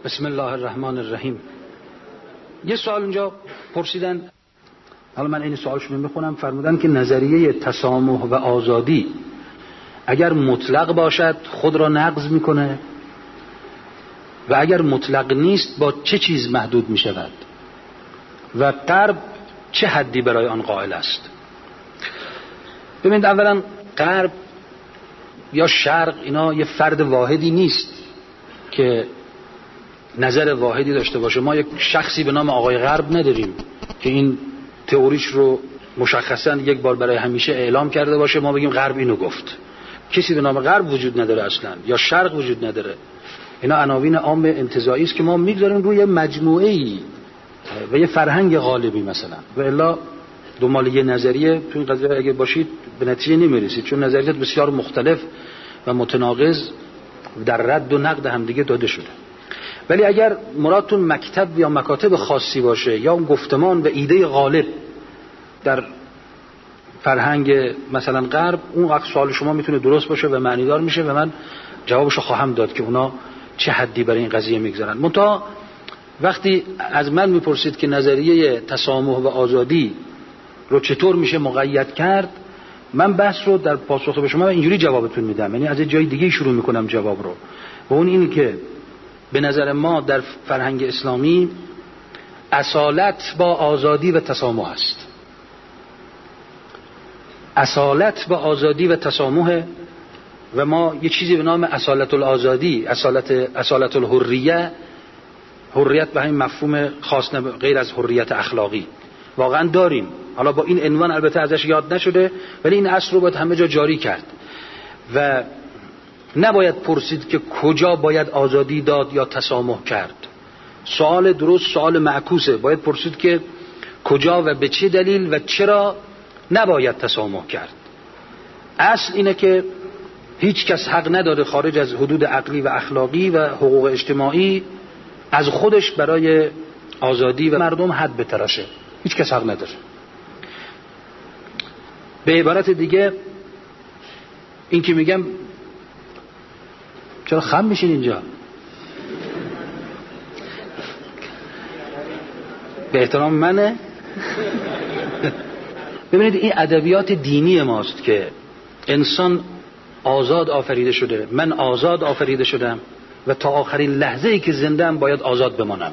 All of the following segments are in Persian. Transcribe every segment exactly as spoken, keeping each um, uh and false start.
بسم الله الرحمن الرحیم. یه سوال اینجا پرسیدن، حالا من این سوالشون رو میخونم. فرمودن که نظریه تسامح و آزادی اگر مطلق باشد خود را نقض میکنه و اگر مطلق نیست با چه چیز محدود میشود و غرب چه حدی برای آن قائل است؟ ببینید، اولا غرب یا شرق اینا یه فرد واحدی نیست که نظر واحدی داشته باشه. ما یک شخصی به نام آقای غرب نداریم که این تئوریش رو مشخصا یک بار برای همیشه اعلام کرده باشه ما بگیم غرب اینو گفت. کسی به نام غرب وجود نداره اصلا، یا شرق وجود نداره. اینا عناوین عام انتزاعی است که ما میگذاریم روی مجموعه‌ای و یه فرهنگ غالبی مثلا، و الا دنبال یه نظریه تو این قضیه اگه باشید به نتیجه نمیرسید، چون نظریات بسیار مختلف و متناقض در رد و نقد همدیگه داده شده. ولی اگر مرادتون مکتب یا مکاتب خاصی باشه یا اون گفتمان و ایده غالب در فرهنگ مثلا غرب، اون وقت سوال شما میتونه درست باشه و معنیدار میشه و من جوابشو خواهم داد که اونا چه حدی برای این قضیه میگذارن. منتها وقتی از من میپرسید که نظریه تسامح و آزادی رو چطور میشه مقید کرد، من بحث رو در پاسخ به شما اینجوری جوابتون میدم، یعنی از جای دیگه شروع میکنم جواب رو، و اون اینه که به نظر ما در فرهنگ اسلامی اصالت با آزادی و تسامح است. اصالت با آزادی و تسامح، و ما یه چیزی به نام اصالت الآزادی، اصالت اصالت الحریه، حریت به همین مفهوم خاص غیر از حریت اخلاقی واقعا داریم. حالا با این عنوان البته ازش یاد نشده، ولی این اصل رو باید همه جا جاری کرد و نباید پرسید که کجا باید آزادی داد یا تسامح کرد. سوال درست سوال معکوسه، باید پرسید که کجا و به چه دلیل و چرا نباید تسامح کرد. اصل اینه که هیچ کس حق نداره خارج از حدود عقلی و اخلاقی و حقوق اجتماعی از خودش برای آزادی و مردم حد بتراشه. هیچ کس حق نداره. به عبارت دیگه این که میگم، چرا خم میشین اینجا؟ به احترام منه. ببینید، این ادبیات دینی ماست که انسان آزاد آفریده شده، من آزاد آفریده شدم و تا آخرین لحظه ای که زنده‌ام باید آزاد بمانم.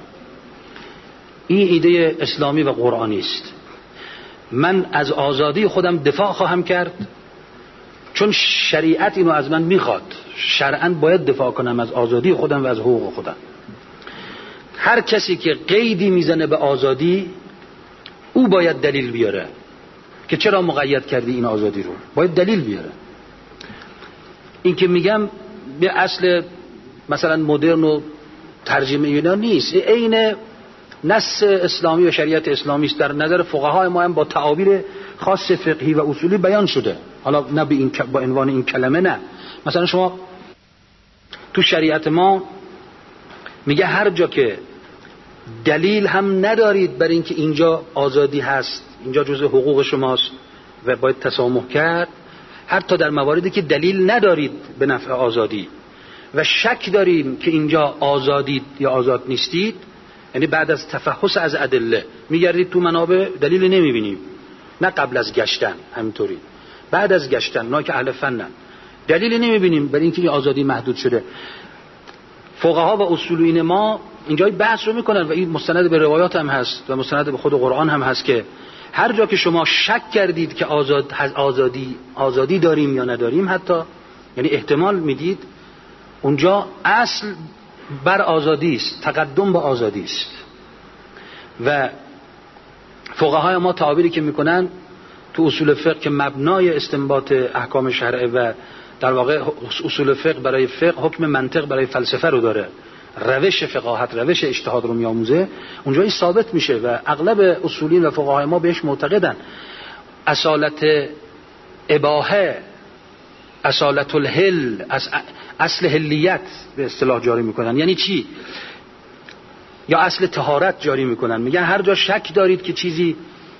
این ایده اسلامی و قرآنی است. من از آزادی خودم دفاع خواهم کرد چون شریعت اینو از من میخواد. شرعاً باید دفاع کنم از آزادی خودم و از حقوق خودم. هر کسی که قیدی میزنه به آزادی، او باید دلیل بیاره که چرا مقید کردی این آزادی رو. باید دلیل بیاره. این که میگم به اصل مثلا مدرن و ترجمه اینا نیست، عین نص اسلامی و شریعت اسلامی است. در نظر فقهای ما هم با تعابیر خاص فقهی و اصولی بیان شده. حالا نه به این با عنوان این کلمه، نه. مثلا شما تو شریعت ما میگه هر جا که دلیل هم ندارید برای اینکه اینجا آزادی هست، اینجا جزء حقوق شماست و باید تسامح کرد، حتی در مواردی که دلیل ندارید به نفع آزادی و شک داریم که اینجا آزادید یا آزاد نیستید، یعنی بعد از تفحص از ادله میگردید تو منابع، دلیل نمیبینیم. نه قبل از گشتن، همینطوری بعد از گشتن، نه که اهل فنن، دلیل نمیبینیم برای اینکه این آزادی محدود شده. فقها و اصولین ما اینجای بحث رو میکنن و این مستند به روایات هم هست و مستند به خود قرآن هم هست که هر جا که شما شک کردید که آزاد آزادی آزادی داریم یا نداریم، حتی یعنی احتمال میدید، اونجا اصل بر آزادی است، تقدم به آزادی است. و فقهای ما تعابیری که میکنن تو اصول فقه که مبنای استنباط احکام شرعه و در واقع اصول فقه برای فقه حکم منطق برای فلسفه رو داره، روش فقاهت، روش اجتهاد رو میآموزه، اونجایی ثابت میشه و اغلب اصولین و فقهای ما بهش معتقدن. اصالت اباحه، اصالت الحل، اصل حلیت به اصطلاح جاری میکنن. یعنی چی؟ یا اصل طهارت جاری میکنن. میگن هر جا شک دارید که چیزی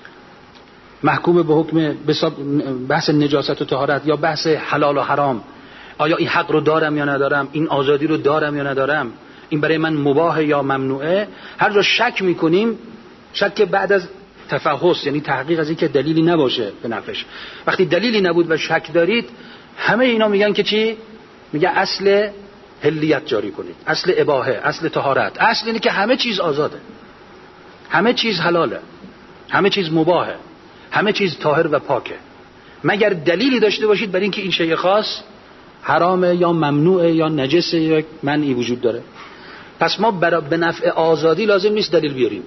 محکوم به حکم بحث نجاست و طهارت یا بحث حلال و حرام، آیا این حق رو دارم یا ندارم، این آزادی رو دارم یا ندارم، این برای من مباح یا ممنوعه. هر جا شک میکنیم، شک بعد از تفحص یعنی تحقیق از این که دلیلی نباشه به نفعش. وقتی دلیلی نبود و شک دارید، همه اینا میگن که چی؟ میگه اصل حلیت جاری کنید، اصل اباحه، اصل طهارت. اصل اینه که همه چیز آزاده، همه چیز حلاله، همه چیز مباحه، همه چیز طاهر و پاکه، مگر دلیلی داشته باشید برای اینکه این شیء خاص حرامه یا ممنوعه یا نجسه یا منعی وجود داره. پس ما برای به نفع آزادی لازم نیست دلیل بیاریم،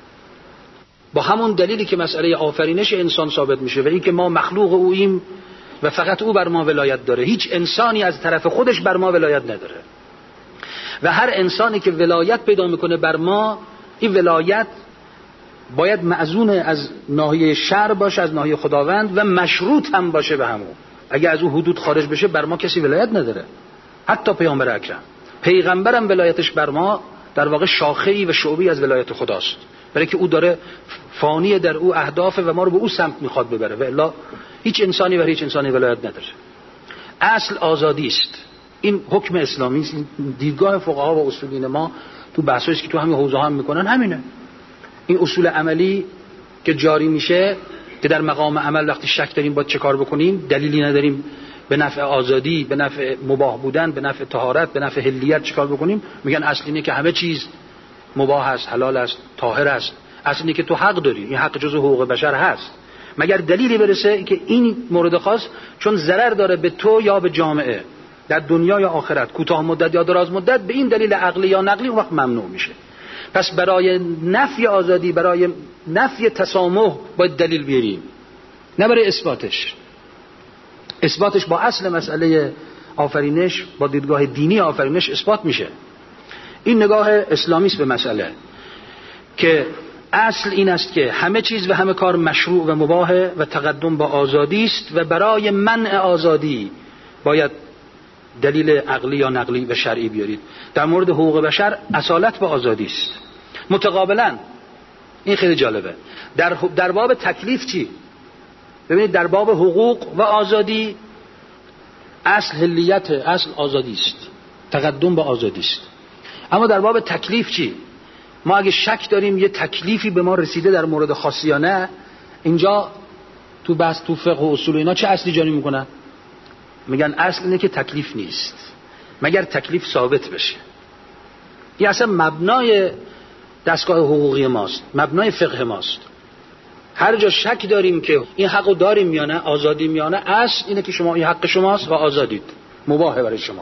با همون دلیلی که مسئله آفرینش انسان ثابت میشه و این که ما مخلوق اوییم و فقط او بر ما ولایت داره، هیچ انسانی از طرف خودش بر ما ولایت نداره و هر انسانی که ولایت پیدا میکنه بر ما، این ولایت باید معزون از ناحیه شرع باشه، از ناحیه خداوند، و مشروط هم باشه به همون. اگه از اون حدود خارج بشه بر ما کسی ولایت نداره، حتی پیامبر اکرم. پیغمبرم ولایتش بر ما در واقع شاخه‌ای و شعبه‌ای از ولایت خداست، برای که او داره فانی در او اهداف و ما رو به او سمت میخواد ببره، و الا هیچ انسانی و هیچ انسانی ولایت نداره. اصل آزادی است. این حکم اسلامی است. این دیدگاه فقها و اصولین ما تو بحثایی که تو همین حوزه هم میکنن همینه. این اصول عملی که جاری میشه که در مقام عمل وقتی شک داریم باید چه کار بکنیم، دلیلی نداریم به نفع آزادی، به نفع مباح بودن، به نفع طهارت، به نفع حلیت چه کار بکنیم؟ میگن اصل اینه که همه چیز مباح است، حلال است، طاهر است. اصل اینه که تو حق داری، این حق جزء حقوق بشر هست، مگر دلیلی برسه که این مورد خاص چون ضرر داره به تو یا به جامعه در دنیا یا آخرت، کوتاه مدت یا دراز مدت، به این دلیل عقلی یا نقلی اون وقت ممنوع میشه. پس برای نفی آزادی، برای نفی تسامح باید دلیل بیاریم، نه برای اثباتش. اثباتش با اصل مسئله آفرینش، با دیدگاه دینی آفرینش اثبات میشه. این نگاه اسلامی است به مسئله که اصل این است که همه چیز و همه کار مشروع و مباح و تقدم با آزادی است و برای منع آزادی باید دلیل عقلی یا نقلی و شرعی بیارید. در مورد حقوق بشر اصالت به آزادی است. متقابلا این خیلی جالبه، در در باب تکلیف چی؟ ببینید در باب حقوق و آزادی اصل حلیت، اصل آزادی است، تقدم به آزادی است. اما در باب تکلیف چی؟ ما اگه شک داریم یه تکلیفی به ما رسیده در مورد خاصی یا نه، اینجا تو بحث تو فقه و اصول اینا چه اصلی جاری میکنن؟ میگن اصل اینه که تکلیف نیست مگر تکلیف ثابت بشه. این اصلا مبنای دستگاه حقوقی ماست، مبنای فقه ماست. هر جا شک داریم که این حقو داریم یا نه، آزادی یا نه، اصل اینه که شما این حق شماست و آزادید، مباحه برای شما،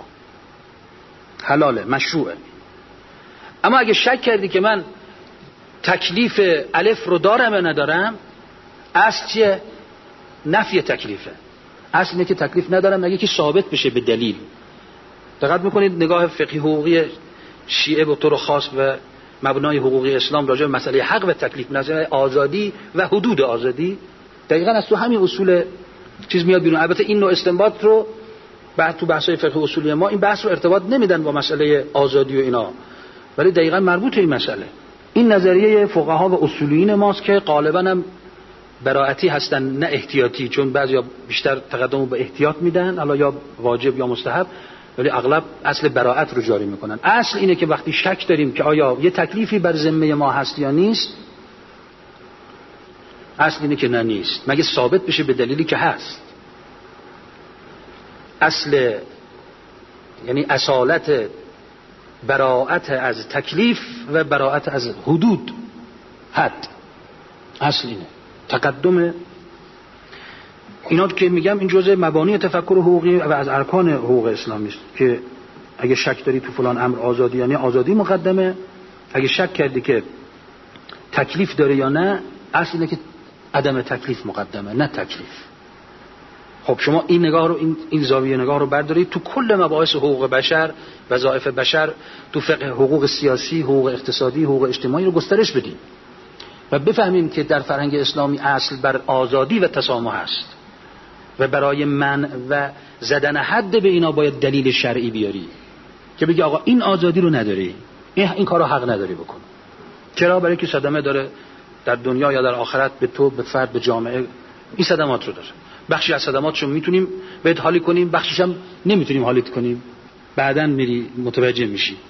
حلاله، مشروعه. اما اگه شک کردی که من تکلیف الف رو دارم یا ندارم، اصل چیه؟ نفی تکلیفه. اصل اینه که تکلیف ندارم مگه که ثابت بشه به دلیل. دقت میکنید نگاه فقهی حقوقی شیعه به طور خاص و مبنای حقوقی اسلام راجع به مسئله حق و تکلیف، مسئله آزادی و حدود آزادی، دقیقاً از تو همین اصول چیز میاد بیرون. البته این نوع استنباط رو بعد تو بحث‌های فقه اصولی ما این بحث رو ارتباط نمیدن با مسئله آزادی و اینا، ولی دقیقاً مربوط این مسئله. این نظریه فقها و اصولیین ماست که غالباً هم براعتی هستن نه احتیاطی، چون بعضیا بیشتر تقدم رو به احتیاط میدن، حالا یا واجب یا مستحب، ولی اغلب اصل براعت رو جاری میکنن. اصل اینه که وقتی شک داریم که آیا یه تکلیفی بر ذمه ما هست یا نیست، اصل اینه که نه نیست مگه ثابت بشه به دلیلی که هست. اصل یعنی اصالت براعت از تکلیف و براعت از حدود، حد، اصل اینه. تقدم اینا که میگم این جزء مبانی تفکر حقوقی و از ارکان حقوق اسلامی است که اگه شک داری تو فلان امر آزادی یعنی آزادی مقدمه، اگه شک کردی که تکلیف داره یا نه، اصل اینه که عدم تکلیف مقدمه نه تکلیف. خب شما این نگاه رو این این زاویه نگاه رو بردارید تو کل مباحث حقوق بشر، وظایف بشر، تو فقه حقوق سیاسی، حقوق اقتصادی، حقوق اجتماعی رو گسترش بدید و بفهمیم که در فرهنگ اسلامی اصل بر آزادی و تسامح است و برای منع و زدن حد به اینا باید دلیل شرعی بیاری که بگی آقا این آزادی رو نداری، این این کارو حق نداری بکن. چرا؟ برای که صدمه داره در دنیا یا در آخرت به تو، به فرد، به جامعه. این صدمات رو داره. بخشی از صدماتشو میتونیم بهت حالی کنیم، بخشیش هم نمیتونیم حالیت کنیم، بعداً میری متوجه میشی.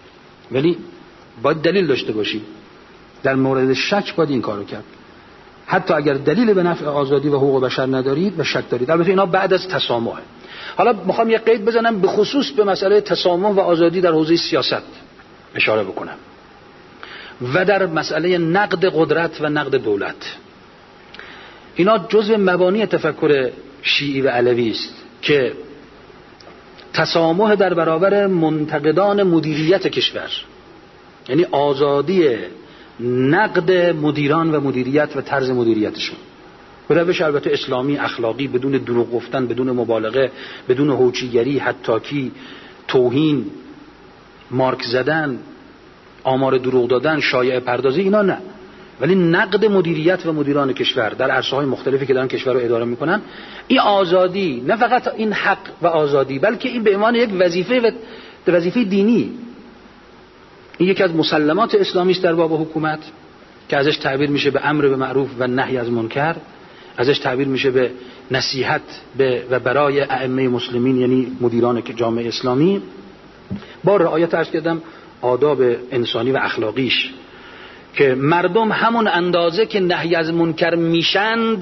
ولی باید دلیل داشته باشی. در مورد شک باید این کارو کرد. حتی اگر دلیل به نفع آزادی و حقوق بشر ندارید و شک دارید. البته اینا بعد از تسامح. حالا میخوام یه قید بزنم به خصوص به مسئله تسامح و آزادی در حوزه سیاست اشاره بکنم و در مسئله نقد قدرت و نقد دولت. اینا جزء مبانی تفکر شیعی و علوی است که تسامح در برابر منتقدان مدیریت کشور، یعنی آزادی نقد مدیران و مدیریت و طرز مدیریتشون به روش البته اسلامی اخلاقی، بدون دروغ گفتن، بدون مبالغه، بدون هوچیگری، حتاکی، توهین، مارک زدن، آمار دروغ دادن، شایعه پردازی، اینا نه، ولی نقد مدیریت و مدیران کشور در عرصه‌های مختلفی که دارن کشور رو اداره میکنن. این آزادی نه فقط این حق و آزادی، بلکه این به عنوان یک وظیفه و وظیفه دینی. این یکی از مسلمات اسلامی است در باب حکومت که ازش تعبیر میشه به امر به معروف و نهی از منکر، ازش تعبیر میشه به نصیحت به و برای ائمه مسلمین یعنی مدیران جامعه اسلامی، با رعایت عرض کردم آداب انسانی و اخلاقیش، که مردم همون اندازه که نهی از منکر میشند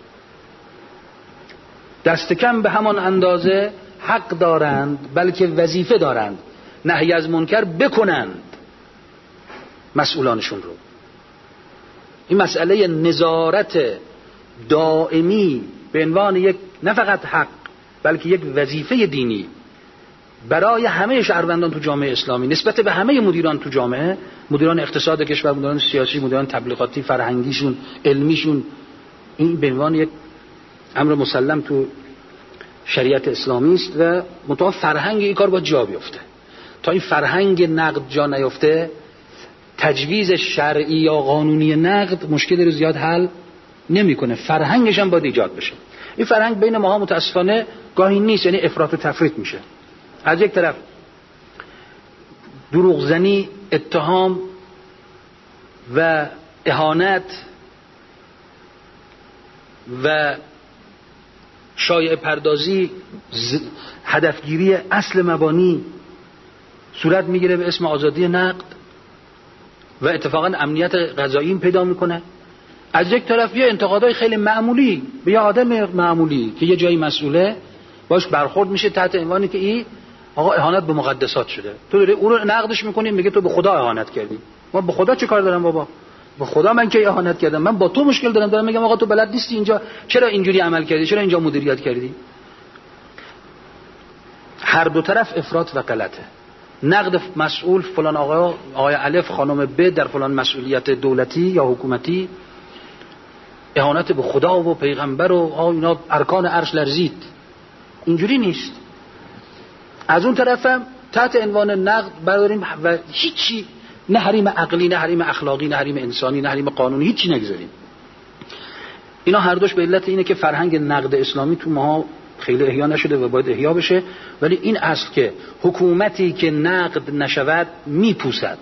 دست کم به همان اندازه حق دارند، بلکه وظیفه دارند نهی از منکر بکنند مسئولانشون رو. این مسئله نظارت دائمی به عنوان یک نه فقط حق بلکه یک وظیفه دینی برای همه شهروندان تو جامعه اسلامی نسبت به همه مدیران تو جامعه، مدیران اقتصاد کشور، مدیران سیاسی، مدیران تبلیغاتی، فرهنگیشون، علمیشون، این به عنوان یک امر مسلم تو شریعت اسلامی است و متأ فرهنگ این کار باید جا بیفته. تا این فرهنگ نقد جا نیفته، تجویز شرعی یا قانونی نقد مشکل رو زیاد حل نمیکنه. فرهنگش هم باید ایجاد بشه. این فرهنگ بین ماها متاسفانه گاهی نیست، یعنی افراط و تفریط میشه. از یک طرف دروغ زنی، اتهام و اهانت و شایعه پردازی، هدفگیری اصل مبانی صورت میگیره به اسم آزادی نقد و اتفاقا امنیت غذایی پیدا میکنه. از یک طرف یه انتقادهای خیلی معمولی به یه آدم معمولی که یه جایی مسئوله باش برخورد میشه تحت عنوانی که این آقا اهانت به مقدسات شده، تو داری اون رو نقدش میکنی، میگه تو به خدا اهانت کردی. ما به خدا چه کار دارم بابا؟ به خدا من که اهانت کردم؟ من با تو مشکل دارم. دارم میگم آقا تو بلد نیستی اینجا، چرا اینجوری عمل کردی، چرا اینجا مدیریت کردی؟ هر دو طرف افراط و غلطه. نقد مسئول فلان آقا، آقای الف خانم ب در فلان مسئولیت دولتی یا حکومتی، اهانت به خدا و پیغمبر و آ اینا ارکان عرش لرزید. اینجوری نیست. از اون طرفم تحت عنوان نقد برداریم و هیچی، نه حریم عقلی، نه حریم اخلاقی، نه حریم انسانی، نه حریم قانونی، هیچی نگذاریم. اینا هر دوش به علت اینه که فرهنگ نقد اسلامی تو ما خیلی احیا نشده و باید احیا بشه. ولی این اصل که حکومتی که نقد نشود میپوسد،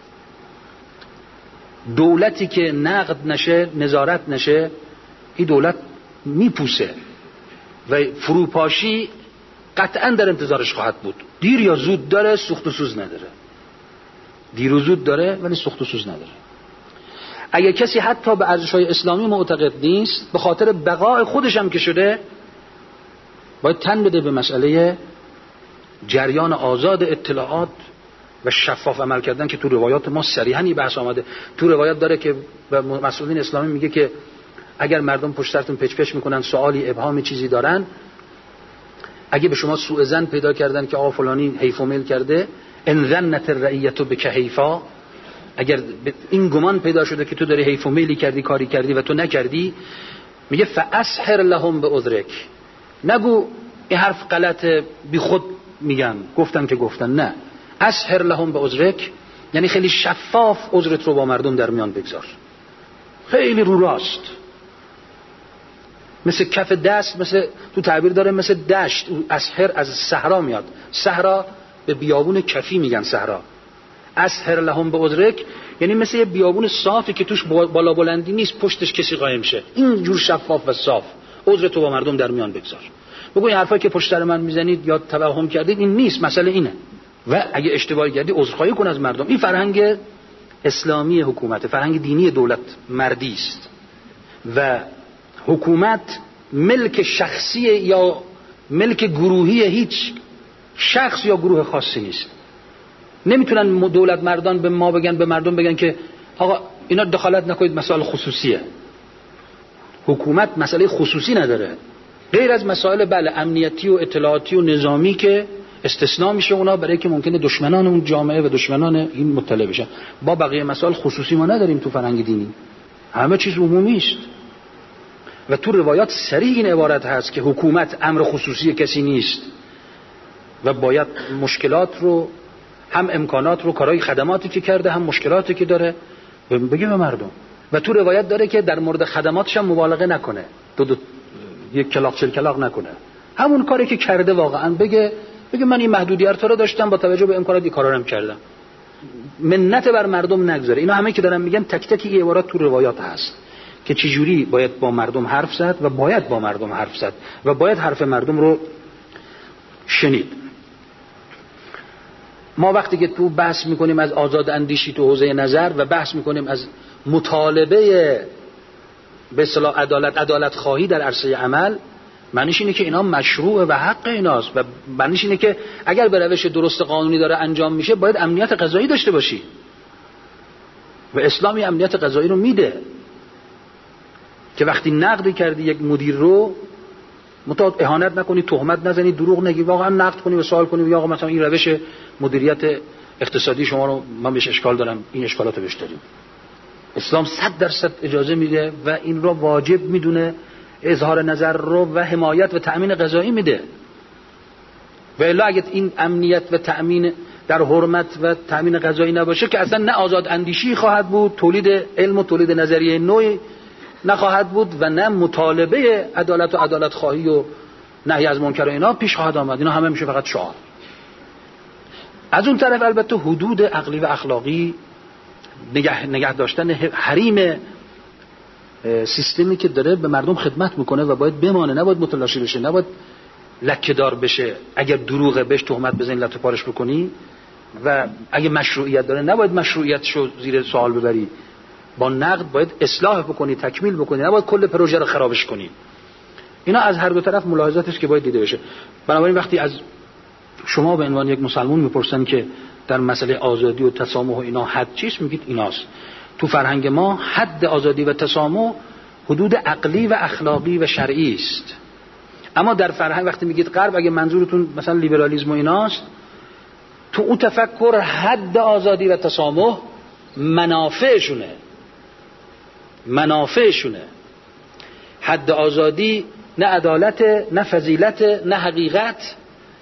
دولتی که نقد نشه، نظارت نشه، این دولت میپوسه و فروپاشی قطعا در انتظارش خواهد بود. دیر یا زود داره، سوخت و سوز نداره. دیر و زود داره ولی سوخت و سوز نداره. اگه کسی حتی به ارزش‌های اسلامی معتقد نیست، به خاطر بقای خودش هم که شده، باید تن بده به مسئله جریان آزاد اطلاعات و شفاف عمل کردن که تو روایات ما صریحاً این بحث آمده. تو روایات داره که مسئولین اسلامی میگه که اگر مردم پشت سرتون پچ پچ میکنن، سوالی، ابهامی، چیزی دارن، اگه به شما سوء ظن پیدا کردن که آقا فلانی حیف و میل کرده، ان ظنت الرعیة بک حیفا، اگر این گمان پیدا شده که تو داری حیف و میلی کردی، کاری کردی و تو نکردی، میگه فاسحر لهم بعذرک، نگو این حرف غلطه بی خود میگن، گفتن که گفتن، نه، اسحر لهم بعذرک یعنی خیلی شفاف عذرت رو با مردم در میان بگذار، خیلی رو راست، مثل کف دست، مثل تو تعبیر داره مثل دشت. اسحر از صحرا میاد، صحرا به بیابون کفی میگن صحرا. اسحر لهم بعذرک یعنی مثل یه بیابون صافی که توش بالا بلندی نیست، پشتش کسی قایم شه، این جور شفاف و صاف عذر تو با مردم در میان بگذار. بگو این حرفایی که پشت سر من میزنید یا توهم کردید این نیست، مسئله اینه. و اگه اشتباهی کردی عذرخواهی کن از مردم. این فرهنگ اسلامی حکومت، فرهنگ دینی دولت مردی است و حکومت ملک شخصی یا ملک گروهی هیچ شخص یا گروه خاصی نیست. نمیتونن دولت مردان به ما بگن، به مردم بگن که آقا اینا دخالت نکنید، مسائل خصوصیه. حکومت مسئله خصوصی نداره غیر از مسائل بله امنیتی و اطلاعاتی و نظامی که استثناء میشه اونا برای که ممکنه دشمنان اون جامعه و دشمنان این مطلع بشن. با بقیه مسائل خصوصی ما نداریم تو فرهنگ دینی، همه چیز عمومی است. و تو روایات صریح این عبارت هست که حکومت امر خصوصی کسی نیست و باید مشکلات رو، هم امکانات رو، کارهای خدماتی که کرده هم مشکلاتی که داره بگه به مردم. و تو روایت داره که در مورد خدماتش هم مبالغه نکنه، دو دو یک کلاغ چل کلاغ نکنه، همون کاری که کرده واقعا بگه بگه من این محدودیت رو داشتم، با توجه به امکانات این کارا رو کردم، منت بر مردم نگذاره. اینا همه که دارن میگن تک تک این عبارات تو روایات هست که چجوری باید با مردم حرف زد و باید با مردم حرف زد و باید حرف مردم رو شنید. ما وقتی که تو بحث میکنیم از آزاد اندیشی تو حوزه نظر و بحث میکنیم از مطالبه به اصطلاح عدالت عدالت خواهی در عرصه عمل، معنیش اینه که اینا مشروع و حق ایناست و معنیش اینه که اگر به روش درست قانونی داره انجام میشه باید امنیت قضایی داشته باشی و اسلامی امنیت قضایی رو میده که وقتی نقد کردی یک مدیر رو متأ اهانت نکنی، تهمت نزنی، دروغ نگی، واقعا نقد کنی و سوال کنی یا آقا مثلا این روش مدیریت اقتصادی شما رو من بهش اشکال دارم، این اشکالاتو بهش داریم. اسلام صد درصد اجازه میده و این رو واجب میدونه، اظهار نظر رو و حمایت و تأمین قضایی میده. و الا اگه این امنیت و تأمین در حرمت و تأمین قضایی نباشه که اصلا نه آزاد اندیشی خواهد بود، تولید علم و تولید نظریه نوعی نخواهد بود و نه مطالبه عدالت و عدالت خواهی و نهی از منکر و اینا پیش خواهد آمد. اینا همه میشه فقط شعار. از اون طرف البته حدود عقلی و اخلاقی، نگه, نگه داشتن حریم سیستمی که داره به مردم خدمت میکنه و باید بمانه، نباید متلاشی بشه، نباید لکه‌دار بشه. اگر دروغه بهش تهمت بزنی، لطو پارش بکنی و اگه مشروعیت داره نباید مشروعیتشو زیر سوال ببری. با نقد باید اصلاح بکنی، تکمیل بکنی، نباید کل پروژه رو خرابش کنی. اینا از هر دو طرف ملاحظاتش که باید دیده بشه. بنابراین وقتی از شما به عنوان یک مسلمان میپرسن که در مسئله آزادی و تسامح و اینا حد چیست، میگید ایناست. تو فرهنگ ما حد آزادی و تسامح حدود عقلی و اخلاقی و شرعی است. اما در فرهنگ وقتی میگید غرب، اگه منظورتون مثلا لیبرالیسم و ایناست، تو اون تفکر حد آزادی و تسامح منافعشونه منافعشونه حد آزادی نه عدالت، نه فضیلت، نه حقیقت.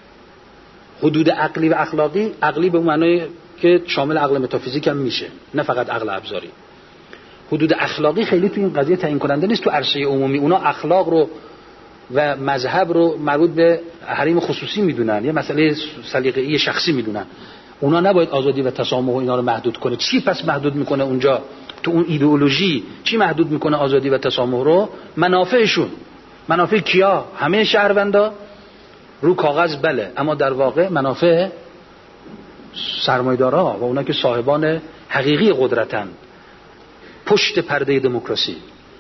حدود عقلی و اخلاقی، عقلی به اون معنای که شامل عقل متافیزیک هم میشه، نه فقط عقل ابزاری. حدود اخلاقی خیلی تو این قضیه تعیین کننده نیست تو عرصه عمومی. اونا اخلاق رو و مذهب رو مربوط به حریم خصوصی میدونن، یه مسئله سلیقه‌ای شخصی میدونن. اونا نباید آزادی و تسامح و اینا رو محدود کنه. چی پس محدود میکنه اونجا تو اون ایدئولوژی؟ چی محدود میکنه آزادی و تسامح رو؟ منافعشون. منافع کیا؟ همه شهروندا رو کاغذ بله، اما در واقع منافع سرمایه‌دارا و اونا که صاحبان حقیقی قدرتن پشت پرده دموکراسی.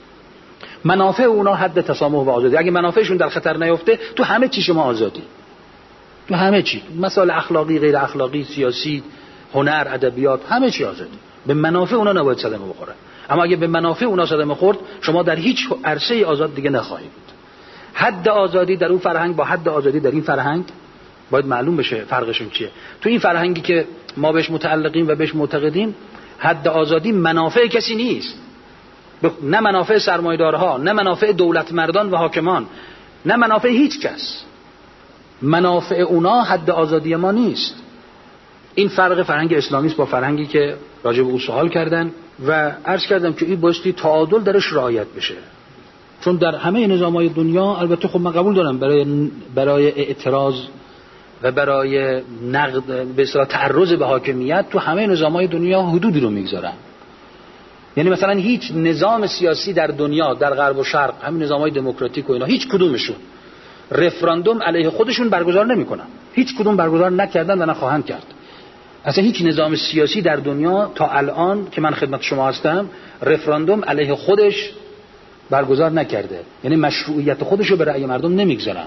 منافع اونا حد تسامح و آزادی. اگه منافعشون در خطر نیفته تو همه چی شما آزادی، تو همه چی، مسائل اخلاقی، غیر اخلاقی، سیاسی، هنر، ادبیات، همه چی آزادی. به منافع اونا نباید صدمه بخوره. اما اگه به منافع اونا صدمه خورد، شما در هیچ عرصه آزاد دیگه نخواهید بود. حد آزادی در اون فرهنگ با حد آزادی در این فرهنگ باید معلوم بشه فرقشون چیه. تو این فرهنگی که ما بهش متعلقیم و بهش معتقدیم، حد آزادی منافع کسی نیست، نه منافع سرمایه‌دارها، نه منافع دولت مردان و حاکمان، نه منافع هیچ کس. منافع اونا حد آزادی ما نیست. این فرق فرهنگ اسلامی است با فرهنگی که راجع به او سوال کردن و عرض کردم که این بایستی تعادل درش رعایت بشه. چون در همه نظام‌های دنیا، البته خب من قبول دارم برای برای اعتراض و برای نقد به اصطلاح تعرض به حاکمیت تو همه نظام‌های دنیا حدودی رو میگذارن. یعنی مثلا هیچ نظام سیاسی در دنیا، در غرب و شرق، همین نظام‌های دموکراتیک و اینا، هیچ کدومشون رفراندوم علیه خودشون برگزار نمیکنن. هیچ کدوم برگزار نکردن و نخواهند کرد. اصلا هیچ نظام سیاسی در دنیا تا الان که من خدمت شما هستم رفراندوم علیه خودش برگزار نکرده. یعنی مشروعیت خودشو به رأی مردم نمیگذارن،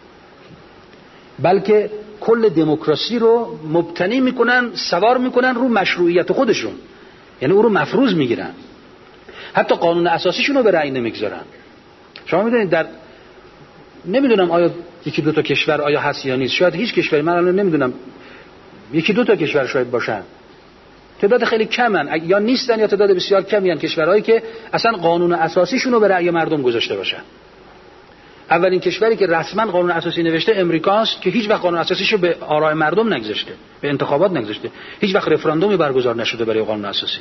بلکه کل دموکراسی رو مبتنی میکنن، سوار میکنن رو مشروعیت خودشون، یعنی او رو مفروض میگیرن. حتی قانون اساسیشون رو به رأی نمیگذارن. شما میدونید در نمیدونم آیا یکی دو تا کشور آیا هست یا نیست، شاید هیچ کشوری، من الان نمیدونم، یکی دو تا کشور شاید باشن، تعداد خیلی کمن یا نیستن یا تعداد بسیار کمی ان کشورهایی که اصلا قانون اساسیشون رو به رأی مردم گذاشته باشن. اولین کشوری که رسما قانون اساسی نوشته امریکاست که هیچ وقت قانون اساسیش رو به آراء مردم نگذاشته، به انتخابات نگذاشته، هیچ وقت رفراندومی برگزار نشده برای قانون اساسی.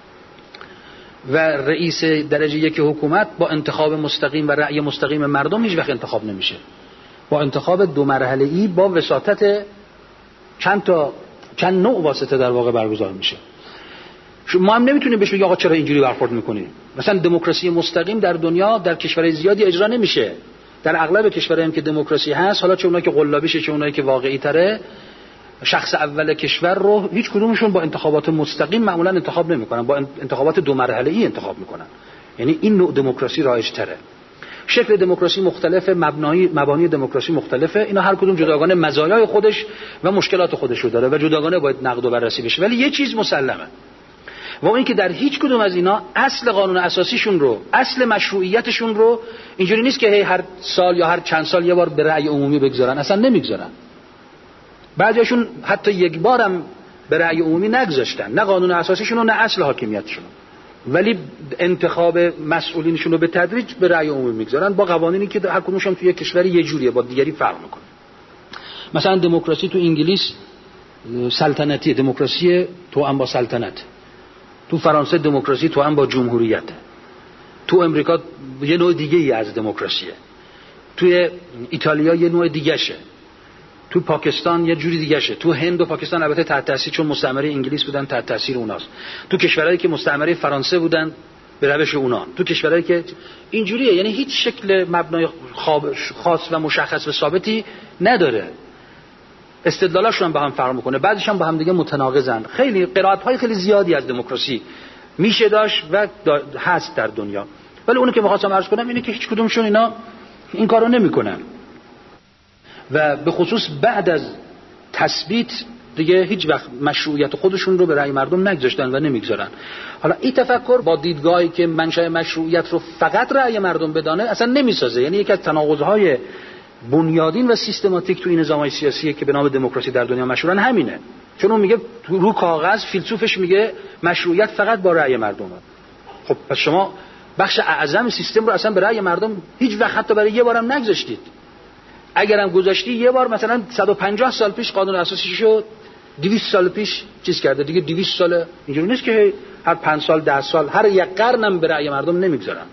و رئیس درجه یک حکومت با انتخاب مستقیم و رأی مستقیم مردم هیچ وقت انتخاب نمیشه، با انتخاب دو مرحله‌ای با وساطت چند تا چند نوع واسطه در واقع برگزار میشه. ما هم نمیتونیم بهش بگیم آقا چرا اینجوری برخورد میکنی. مثلا دموکراسی مستقیم در دنیا در کشورهای زیادی اجرا نمیشه. در اغلب کشورهایی که دموکراسی هست، حالا چه اونایی که قلابیشه چه اونایی که واقعی تره، شخص اول کشور رو هیچ کدومشون با انتخابات مستقیم معمولا انتخاب نمیکنن، با انتخابات دو مرحله‌ای انتخاب میکنن. یعنی این نوع دموکراسی رایج تره. شکل دموکراسی مختلفه، مبنای مبانی دموکراسی مختلفه، اینا هر کدوم جداگانه مزایای خودش و مشکلات خودش رو داره و جداگانه باید نقد و بررسی بشه. ولی یه چیز مسلمه، و اون که در هیچ کدوم از اینا اصل قانون اساسیشون رو، اصل مشروعیتشون رو اینجوری نیست که هی هر سال یا هر چند سال یه بار به رأی عمومی بگذارن، اصلا نمیگذارن. بعضیشون حتی یک بارم به رأی عمومی نگذاشتن، نه قانون اساسیشون و نه اصل حاکمیتشون، ولی انتخاب مسئولینشون رو به تدریج به رأی عمومی میگذارن با قوانینی که هر کدومشون توی یک کشوری یه جوریه، با دیگری فرق میکنه. مثلا دموکراسی تو انگلیس سلطنتی، دموکراسی تو هم با سلطنت. تو فرانسه دموکراسی تو هم با جمهوریت. تو امریکا یه نوع دیگه ای از دموکراسیه. توی ایتالیا یه نوع دیگه شه. تو پاکستان یه جوری دیگه شه. تو هند و پاکستان البته تحت تاثیر، چون مستعمره انگلیس بودن، تحت تاثیر اوناست. تو کشورهایی که مستعمره فرانسه بودن به روش اونا. تو کشورهایی که اینجوریه، یعنی هیچ شکل مبنای خاص و مشخص و ثابتی نداره. استدلالاشون هم با هم فرق میکنه، بعضیش هم با هم دیگه متناقضن. خیلی قرائت‌های خیلی زیادی از دموکراسی میشه داشت و هست در دنیا، ولی اونی که می‌خواستم عرض کنم اینه که هیچ کدومشون اینا این کارو نمیکنن و به خصوص بعد از تثبیت دیگه هیچ وقت مشروعیت خودشون رو به رأی مردم نگذاشتن و نمیگذارن. حالا این تفکر با دیدگاهی که منشأ مشروعیت رو فقط رأی مردم بدانه اصلا نمیسازه. یعنی یکی از تناقض‌های بنیادین و سیستماتیک تو این نظام‌های سیاسی که به نام دموکراسی در دنیا مشهورن همینه. چون اون میگه رو کاغذ فیلسوفش میگه مشروعیت فقط با رأی مردمه. خب پس شما بخش اعظم سیستم رو اصلا به رأی مردم هیچ وقت حتی برای یه بارم نگذاشتید. اگرم گذاشتی یه بار مثلا صد و پنجاه سال پیش قانون اساسی شد، دویست سال پیش چیز کرده دیگه، دویست ساله. اینجوری نیست که هر پنج سال ده سال هر یک قرنم به رأی مردم نمیگذارن.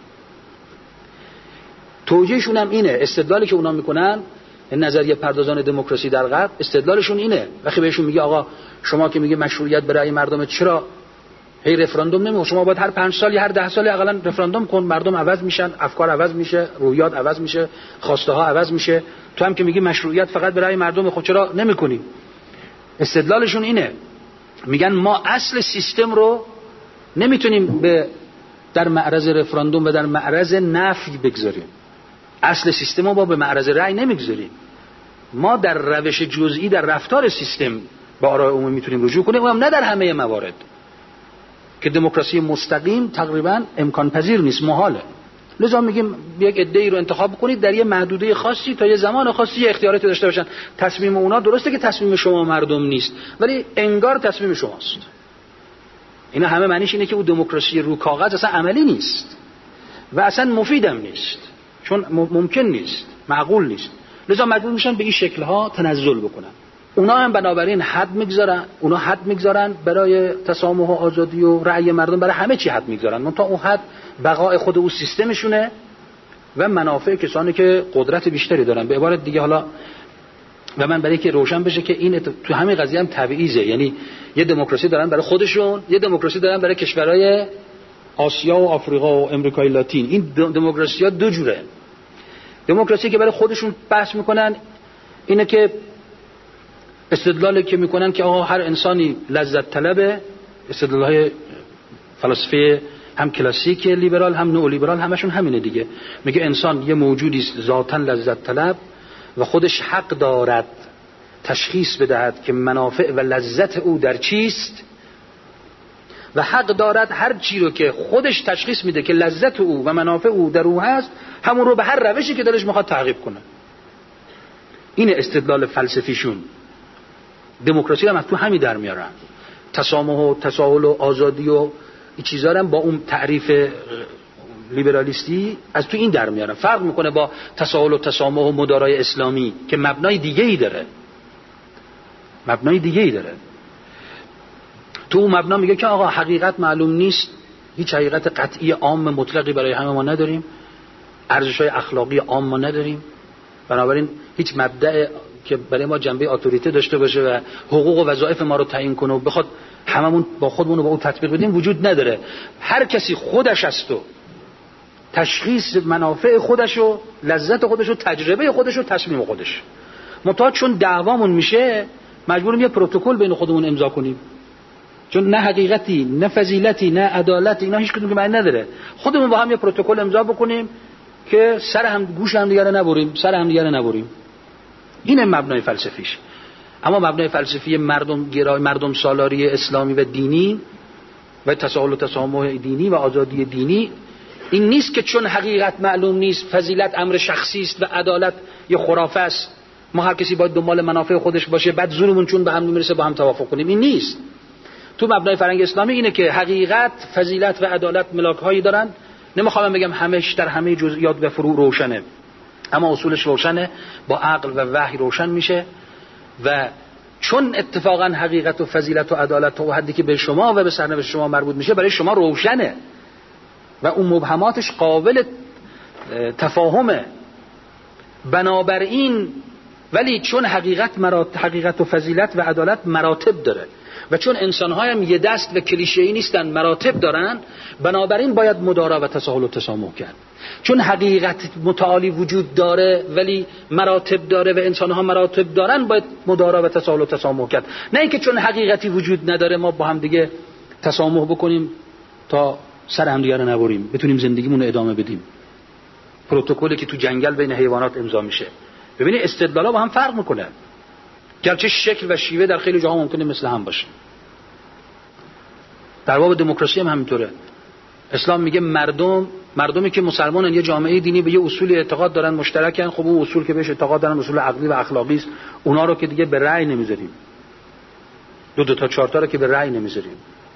توجیهشون هم اینه، استدلالی که اونا میکنن نظریه پردازان دموکراسی در غرب، استدلالشون اینه. وقتی بهشون میگه آقا شما که میگه مشروعیت به رأی مردم، چرا هی رفراندوم نمیگه؟ شما باید هر پنج سال یا هر ده سال حداقل رفراندوم کن، مردم عوض میشن، افکار عوض میشه، رویات عوض میشه، خواسته ها عوض میشه. تو هم که میگی مشروعیت فقط به رأی مردم، خب چرا نمیکنی؟ استدلالشون اینه، میگن ما اصل سیستم رو نمیتونیم به در معرض رفراندوم و در معرض نفی بگذاریم. اصل سیستم رو با به معرض رأی نمیگذاریم. ما در روش جزئی در رفتار سیستم به آراء عمومی میتونیم رجوع کنیم، اونم نه در همه موارد که دموکراسی مستقیم تقریبا امکان پذیر نیست، محاله. لذا میگیم یک عده‌ای رو انتخاب کنید در یه محدوده خاصی تا یه زمان خاصی اختیاراتی داشته باشن. تصمیم اونا درسته که تصمیم شما مردم نیست، ولی انگار تصمیم شماست. اینا همه معنیش اینه که اون دموکراسی رو کاغذ اصلا عملی نیست و اصلا مفیدم نیست، چون ممکن نیست، معقول نیست. لذا مجبور میشن به این شکل‌ها تنزل بکنن. اونا هم بنابراین حد میگذارن، اونا حد میگذارن برای تسامح و آزادی و رأی مردم، برای همه چی حد میگذارن. من تا اون حد بقای خود اون سیستمشونه و منافع کسانی که قدرت بیشتری دارن. به عبارت دیگه حالا و من برای که روشن بشه که این تو همین قضیه هم تبعیضه، یعنی یه دموکراسی دارن برای خودشون، یه دموکراسی دارن برای کشورهای آسیا و آفریقا و امریکای لاتین. این دموکراسی‌ها دو جوره. دموکراسی که برای خودشون بحث میکنن اینه که استدلالی که میکنن که آقا هر انسانی لذت طلبه، استدلال‌های فلسفه هم کلاسیک لیبرال هم نو لیبرال همشون همینه دیگه. میگه انسان یه موجودی است ذاتاً لذت طلب و خودش حق دارد تشخیص بدهد که منافع و لذت او در چیست و حق دارد هر چی رو که خودش تشخیص میده که لذت او و منافع او در او هست همون رو به هر روشی که دلش میخواد تعقیب کنه. این استدلال فلسفیشون. دموکراسی هم از تو همین در میارن. تسامح و تساهل و آزادی و این چیزا هم با اون تعریف لیبرالیستی از تو این در میارن. فرق میکنه با تساهل و تسامح و مدارای اسلامی که مبنای دیگه ای داره. مبنای دیگه ای داره. تو اون مبنا میگه که آقا حقیقت معلوم نیست، هیچ حقیقت قطعی عام مطلقی برای همه ما نداریم، ارزش‌های اخلاقی عام ما نداریم، بنابراین هیچ مبدأ که برای ما جنبه اتوریته داشته باشه و حقوق و وظایف ما رو تعیین کنه و بخواد هممون با خودمون رو با اون تطبیق بدیم وجود نداره. هر کسی خودش است و تشخیص منافع خودش و لذت خودش و تجربه خودش و تصمیم خودش. منتها چون دعوامون میشه مجبوریم یه پروتکل بین خودمون امضا کنیم، چون نه حقیقتی نه فضیلتی نه عدالت اینا هیچ کدوم که معنی نداره. خودمون با هم یه پروتکل امضا بکنیم که سر هم گوش هم دیگه نبریم، سر هم دیگه نبریم. اینه مبنای فلسفیش. اما مبنای فلسفی مردم گرای مردم سالاری اسلامی و دینی و تساهل و تسامح دینی و آزادی دینی این نیست که چون حقیقت معلوم نیست، فضیلت امر شخصی است و عدالت یه خرافه است، ما هر کسی باید دنبال منافع خودش باشه بعد زورمون چون به هم نمیرسه با هم توافق کنیم. این نیست. تو مبنای فرهنگ اسلامی اینه که حقیقت، فضیلت و عدالت ملاک‌هایی دارن. نمیخوام بگم همه‌اش در همه جزئیات و فروع روشنه، اما اصولش روشنه، با عقل و وحی روشن میشه و چون اتفاقا حقیقت و فضیلت و عدالت تا حدی که به شما و به سرنوشت شما مربوط میشه برای شما روشنه و اون مبهماتش قابل تفاهمه. بنابراین ولی چون حقیقت مرات... حقیقت و فضیلت و عدالت مراتب داره و چون انسان‌ها هم یه دست و کلیشه‌ای نیستن، مراتب دارن، بنابراین باید مدارا و تساهل و تسامح کرد. چون حقیقت متعالی وجود داره ولی مراتب داره و انسان‌ها مراتب دارن، باید مدارا و تساهل و تسامح کرد. نه اینکه چون حقیقتی وجود نداره ما با هم دیگه تسامح بکنیم تا سر هم دیگه رو نبریم، بتونیم زندگیمون رو ادامه بدیم. پروتکلی که تو جنگل بین حیوانات امضا میشه. ببینید استدلالا با هم فرق میکنه، گرچه شکل و شیوه در خیلی جاها ممکنه مثل هم باشه. در باب دموکراسی هم همینطوره. اسلام میگه مردم مردمی که مسلمانن یه جامعه دینی به یه اصول اعتقاد دارن مشترکن، خب اون اصول که بهش اعتقاد دارن اصول عقلی و اخلاقی است، اونا رو که دیگه به رأی نمیذاریم. دو دو تا چهار تا رو که به رأی نمیذاریم.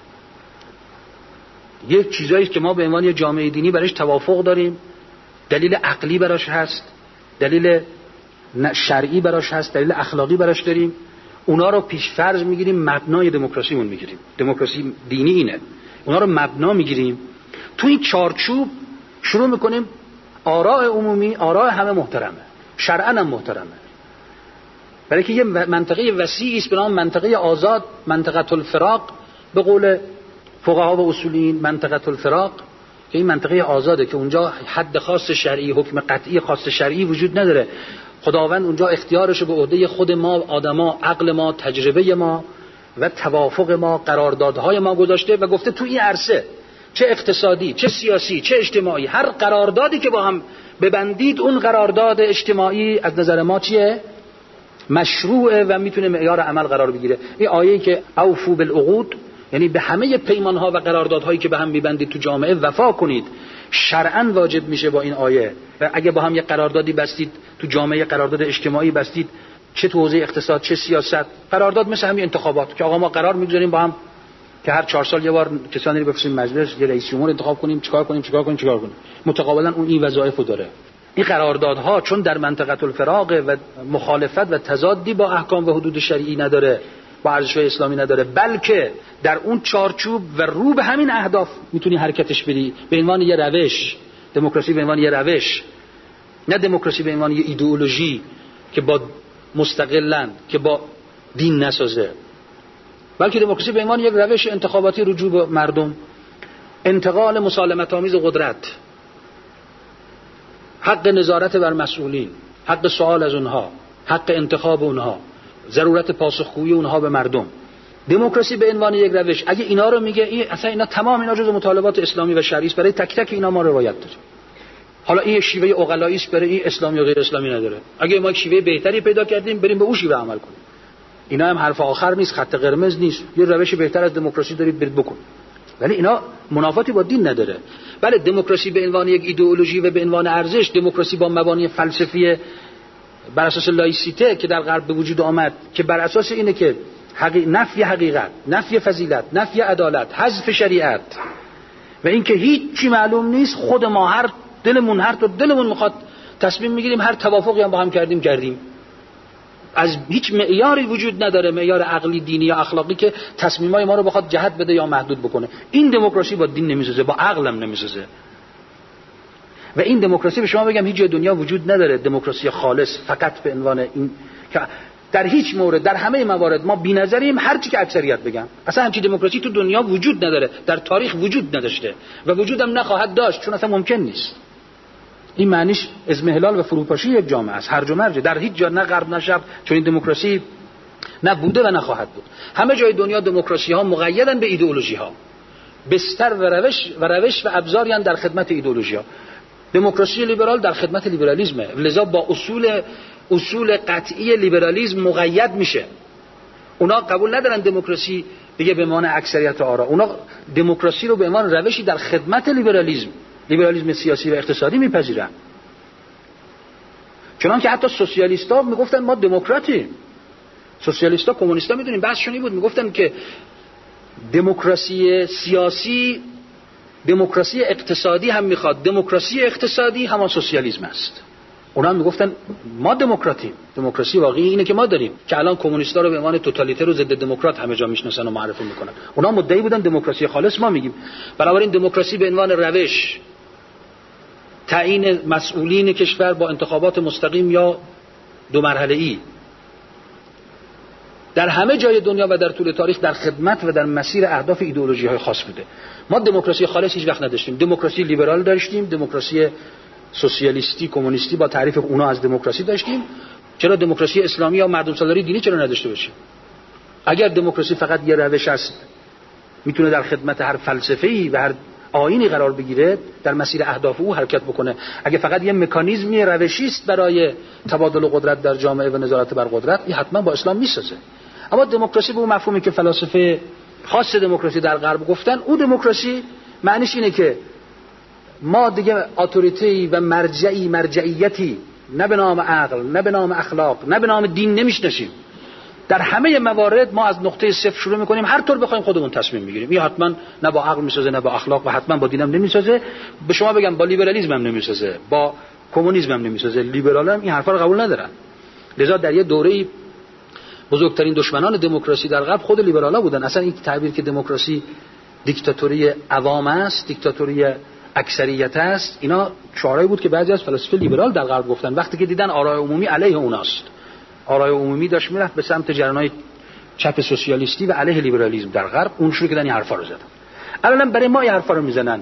یه چیزایی که ما به عنوان یه جامعه دینی برایش توافق داریم، دلیل عقلی براش هست، دلیل شرعی براش هست، دلیل اخلاقی براش داریم، اونا رو پیش فرض میگیریم، مبنای دموکراسیمون میگیریم. دموکراسی دینی اینه. اونا رو مبنا میگیریم، تو این چارچوب شروع میکنیم آراء عمومی، آراء همه محترمه، شرعاً هم محترمه. برای که یه منطقه وسیعی است به نام منطقه آزاد، منطقه الفراق به قول فقها و اصولین، منطقه الفراق که این منطقه آزاده که اونجا حد خاص شرعی، حکم قطعی خاص شرعی وجود نداره. خداوند اونجا اختیارش رو به عهده خود ما آدما، عقل ما، تجربه ما و توافق ما، قراردادهای ما گذاشته و گفته تو این عرصه چه اقتصادی، چه سیاسی، چه اجتماعی، هر قراردادی که با هم ببندید اون قرارداد اجتماعی از نظر ما چیه؟ مشروعه و میتونه معیار عمل قرار بگیره. این آیه‌ای که اوفو بالعقود، یعنی به همه پیمانها و قراردادهایی که به هم میبندید تو جامعه وفا کنید، شرعاً واجب میشه با این آیه. و اگه با هم یه قراردادی بستید تو جامعه، قرارداد اجتماعی بستید، چه تو حوزه اقتصاد چه سیاست، قرارداد مثل همین انتخابات که آقا ما قرار میگذاریم با هم که هر چهار سال یه بار کسانی رو بفرستیم مجلس، یه رئیس جمهور انتخاب کنیم، چیکار کنیم چیکار کنیم چیکار کنیم، متقابلا اون این وظایفو داره. این قراردادها چون در منطقه الفراق و مخالفت و تضادی با احکام و حدود شرعی نداره، با ارزش‌های اسلامی نداره، بلکه در اون چارچوب و رو به همین اهداف میتونی حرکتش بدی به عنوان یه روش. دموکراسی به عنوان یه روش، نه دموکراسی به عنوان یه ایدئولوژی که با مستقلاً که با دین نسازه، بلکه دموکراسی به عنوان یک روش انتخاباتی رجوع به مردم، انتقال مسالمت آمیز قدرت. حق نظارت بر مسئولین، حق سوال از اونها، حق انتخاب اونها، ضرورت پاسخگویی اونها به مردم. دموکراسی به عنوان یک روش، اگه اینا رو میگه، این اصلا اینا تمام اینا جزء مطالبات اسلامی و شرعی است، برای تک تک اینا ما روایت داریم. حالا این شیوه عقلایی است، برای این اسلامی و غیر اسلامی نداره. اگه ما شیوه بهتری پیدا کردیم بریم به اون شیوه عمل کنیم. اینا هم حرف آخر نیست، خط قرمز نیست، یه روش بهتر از دموکراسی دارید برید بکن. ولی اینا منافاتی با دین نداره. بله دموکراسی به عنوان یک ایدئولوژی و به عنوان ارزش، دموکراسی با مبانی فلسفی بر اساس لایسیته که در غرب به وجود آمد، که بر اساس اینه که حقیق... نفی حقیقت، نفی فضیلت، نفی عدالت، حذف شریعت و اینکه هیچ چی معلوم نیست، خود ما هر دلمون هر طور دلمون میخواد تصمیم میگیریم، هر توافقی هم با هم کردیم کردیم. از هیچ معیاری وجود نداره، معیار عقلی، دینی یا اخلاقی که تصمیمای ما رو بخواد جهت بده یا محدود بکنه. این دموکراسی با دین نمیسازه، با عقل هم نمیسازه. و این دموکراسی به شما بگم هیچ جای دنیا وجود نداره، دموکراسی خالص فقط به عنوان این که در هیچ مورد در همه موارد ما بی‌نظریم، هر چی که اکثریت بگن. اصلا همچین دموکراسی تو دنیا وجود نداره، در تاریخ وجود نداشته و وجودم نخواهد داشت، چون اصلا ممکن نیست. این معنیش اضمحلال و فروپاشی یک جامعه است، هرج و مرج. در هیچ جا نه غرب نه شرق چون این دموکراسی نه بوده و نه خواهد بود. همه جای دنیا دموکراسی ها مقیدن به ایدئولوژی ها، بستر و روش و روش و ابزاری ان در خدمت ایدئولوژی ها. دموکراسی لیبرال در خدمت لیبرالیسمه، لذا با اصول اصول قطعی لیبرالیسم مقید میشه. اونا قبول ندارن دموکراسی دیگه به معنی اکثریت آرا، اونا دموکراسی رو به عنوان روشی در خدمت لیبرالیسم، لیبرالیسم سیاسی و اقتصادی میپذیرن. چنانکه حتی سوسیالیست‌ها میگفتن ما دموکراتیم. سوسیالیست‌ها، کمونیست‌ها میدونیم بحثشون این بود، میگفتن که دموکراسی سیاسی دموکراسی اقتصادی هم میخواد، دموکراسی اقتصادی همان سوسیالیسم است. اونا هم میگفتن ما دموکراتیم. دموکراسی واقعی اینه که ما داریم، که الان کمونیست‌ها رو به عنوان توتالیتر و ضد دموکرات همه جا میشناسن و معرفی میکنن. اونا مدعی بودن دموکراسی خالص، ما میگیم بنابراین دموکراسی به عنوان روش تعیین مسئولین کشور با انتخابات مستقیم یا دو مرحله‌ای در همه جای دنیا و در طول تاریخ در خدمت و در مسیر اهداف ایدئولوژی‌های خاص بوده. ما دموکراسی خالص هیچ وقت نداشتیم. دموکراسی لیبرال داشتیم، دموکراسی سوسیالیستی کمونیستی با تعریف اونا از دموکراسی داشتیم. چرا دموکراسی اسلامی یا مردم سالاری دینی چرا نداشته باشیم؟ اگر دموکراسی فقط یه روش است، میتونه در خدمت هر فلسفه‌ای و هر آیینی قرار بگیره، در مسیر اهداف او حرکت بکنه. اگه فقط یه مکانیزمی روشی است برای تبادل قدرت در جامعه و نظارت بر قدرت، این حتما با اسلام میسازه. اما دموکراسی به اون مفهومی که فلاسفه خاص دموکراسی در غرب گفتن، اون دموکراسی معنیش اینه که ما دیگه اتوریتی و مرجعی مرجعیتی نه به نام عقل، نه به نام اخلاق، نه به نام دین نمیشناسیم. در همه موارد ما از نقطه صفر شروع میکنیم، هر طور بخوایم خودمون تصمیم میگیریم. این حتما نه با عقل میسازه، نه با اخلاق و حتما با دینم نمیسازه. به شما بگم با لیبرالیسم هم نمیسازه، با کمونیسم هم نمیسازه. لیبرال هم این حرفا رو قبول ندارن. لذا در یه دوره‌ای بزرگترین دشمنان دموکراسی در غرب خود لیبرالا بودن. اصلا این تعبیر که دموکراسی دیکتاتوری عوام است، دیکتاتوری اکثریت است، اینا شعارهایی بود که بعضی از فلاسفه لیبرال در غرب گفتن وقتی که دیدن آرای عمومی علیه اوناست. آرای عمومی داشت میرفت به سمت جریان‌های چپ سوسیالیستی و علیه لیبرالیسم در غرب، اون شروع کردن این حرفا رو زدن. الانم برای ما این حرفا رو میزنن.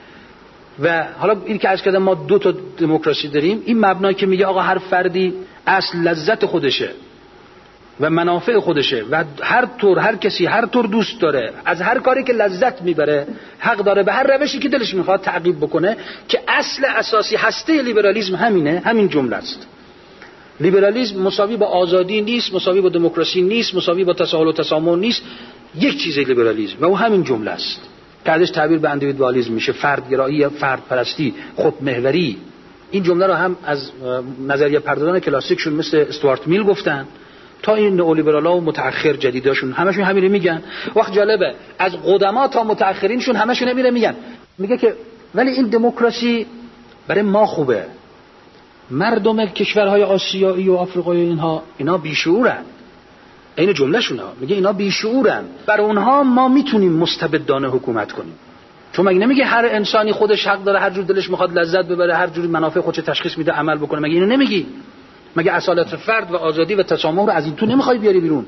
و حالا این که عرض کردم ما دو تا دموکراسی داریم، این مبنایی که میگه آقا هر فردی اصل لذت خودشه و منافع خودشه و هر طور هر کسی هر طور دوست داره از هر کاری که لذت میبره حق داره به هر روشی که دلش میخواد تعقیب بکنه، که اصل اساسی هسته لیبرالیسم همینه، همین جمله است. لیبرالیسم مساوی با آزادی نیست، مساوی با دموکراسی نیست، مساوی با تساهل و تسامح نیست. یک چیز لیبرالیسم و اون همین جمله است که ازش تعبیر به اندیویدوالیسم میشه، فردگرایی، فرد پرستی، خودمحوری. این جمله رو هم از نظریه پردازان کلاسیکشون مثل استوارت میل گفتن تا این نئولیبرالا و متأخر جدیداشون همشون همین میگن. وقت جالبه از قدما تا متأخرینشون همشون همین میگن. میگه که ولی این دموکراسی برای ما خوبه، مردم کشورهای آسیایی و آفریقایی اینها اینا بیشعورن. این جمله شونه میگه اینا بیشعورن، بر اونها ما میتونیم مستبدانه حکومت کنیم. چون مگه نمیگه هر انسانی خودش حق داره هر جور دلش میخواد لذت ببره، هر جوری منافع خودش تشخیص میده عمل بکنه؟ مگه اینو نمیگی؟ مگه اصالت فرد و آزادی و تسامح رو از این تو نمیخوای بیاری بیرون؟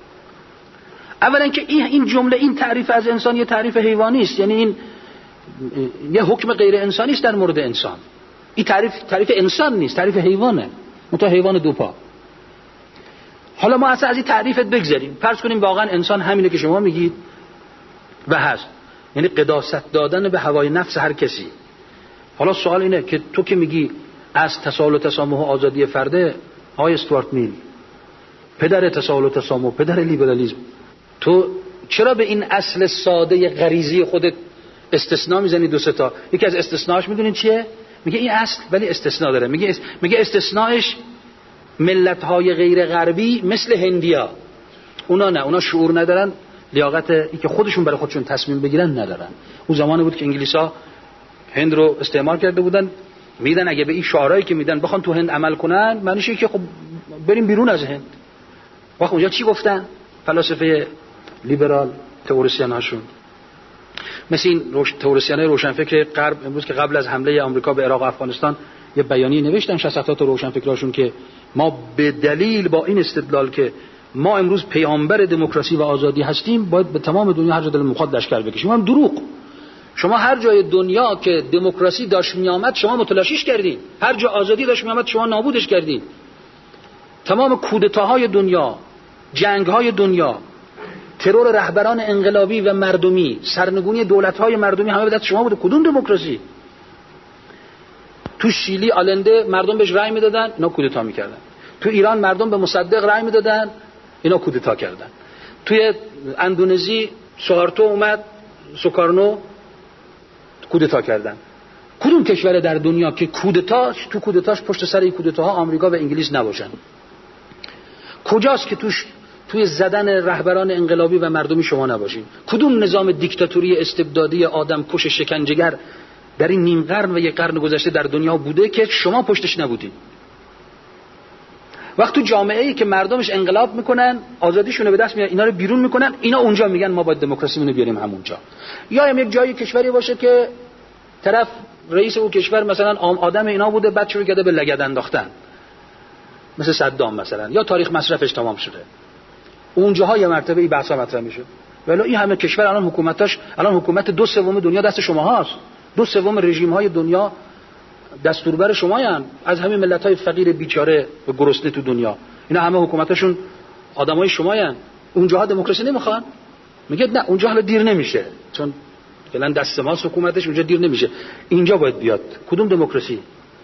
اولا که این این جمله، این تعریف از انسان یه تعریف حیوانی است، یعنی این یه حکم غیر انسانی است در مورد انسان. این تعریف تعریف انسان نیست، تعریف حیوانه، متو حیوان دو پا. حالا ما اصلا از این تعریفت بگذاریم، فرض کنیم واقعا انسان همینه که شما میگید و هست، یعنی قداست دادن به هوای نفس هر کسی. حالا سوال اینه که تو که میگی از تساهل و تسامح و آزادی فرده، آقای استوارت میل، پدر تساهل و تسامح، پدر لیبرالیسم، تو چرا به این اصل ساده غریزی خودت استثناء میزنی؟ دو سه تا. یکی از استثناءاش میدونین چیه؟ میگه این اصل ولی استثناء داره. میگه میگه استثناءش ملت‌های غیر غربی مثل هندیا، اونا نه، اونا شعور ندارن، لیاقت این که خودشون برای خودشون تصمیم بگیرن ندارن. اون زمانی بود که انگلیس‌ها هند رو استعمار کرده بودن، میدن اگه به این شعارهایی که میدن بخوان تو هند عمل کنن، معنیشه که خب بریم بیرون از هند. وقت اونجا چی گفتن فلاسفه لیبرال تئوریسین هاشون؟ مثل این روش... تئوریسین‌های روشنفکر غرب امروز که قبل از حمله آمریکا به عراق و افغانستان یه بیانیه نوشتن شصت تا روشنفکراشون که ما به دلیل با این استدلال که ما امروز پیامبر دموکراسی و آزادی هستیم باید به تمام دنیا هر جا دلمون می‌خواد لشکر بکشیم. هم دروغ. شما هر جای دنیا که دموکراسی داشت میامد شما متلاشیش کردین، هر جا آزادی داشت میامد شما نابودش کردین. تمام کودتاهای دنیا، جنگ‌های دنیا، ترور رهبران انقلابی و مردمی، سرنگونی دولت‌های مردمی همه به دست شما بوده. کدوم دموکراسی؟ تو شیلی آلنده مردم بهش رأی میدادن، اینا کودتا میکردن. تو ایران مردم به مصدق رأی میدادن، اینا کودتا کردن. توی اندونزی سوهارتو اومد، سوکارنو کودتا کردن. کدوم کشور در دنیا که کودتاش تو کودتاش پشت سر این کودتاها آمریکا و انگلیس نباشن؟ کجاست که توش توی زدن رهبران انقلابی و مردمی شما نباشین؟ کدوم نظام دیکتاتوری استبدادی آدم کش شکنجهگر در این نیم قرن و یک قرن گذشته در دنیا بوده که شما پشتش نبودین؟ وقت تو جامعه‌ای که مردمش انقلاب میکنن، آزادیشون رو به دست میارن، اینا رو بیرون میکنن، اینا اونجا میگن ما باید دموکراسیمون رو بیاریم همونجا. یا هم یک جایی کشوری باشه که طرف رئیس اون کشور مثلا آدم اینا بوده، بعد شروع کرده به لگد انداختن، مثل صدام مثلا، یا تاریخ مصرفش تمام شده، اونجاها یه مرتبه این بحثا مطرح میشه. ولی این همه کشور الان حکومتاش، الان حکومت دو سوم دنیا دست شماهاست، دو سوم رژیم های دنیا دستوربر شمایان، از همین ملت های فقیر بیچاره و گرسنه تو دنیا، اینا همه حکومتاشون آدمای شمایان. اونجاها دموکراسی نمیخوان؟ میگه نه اونجا حالا دیر نمیشه، چون فعلا دست ماست حکومتش، اونجا دیر نمیشه، اینجا باید بیاد. کدوم دموکراسی؟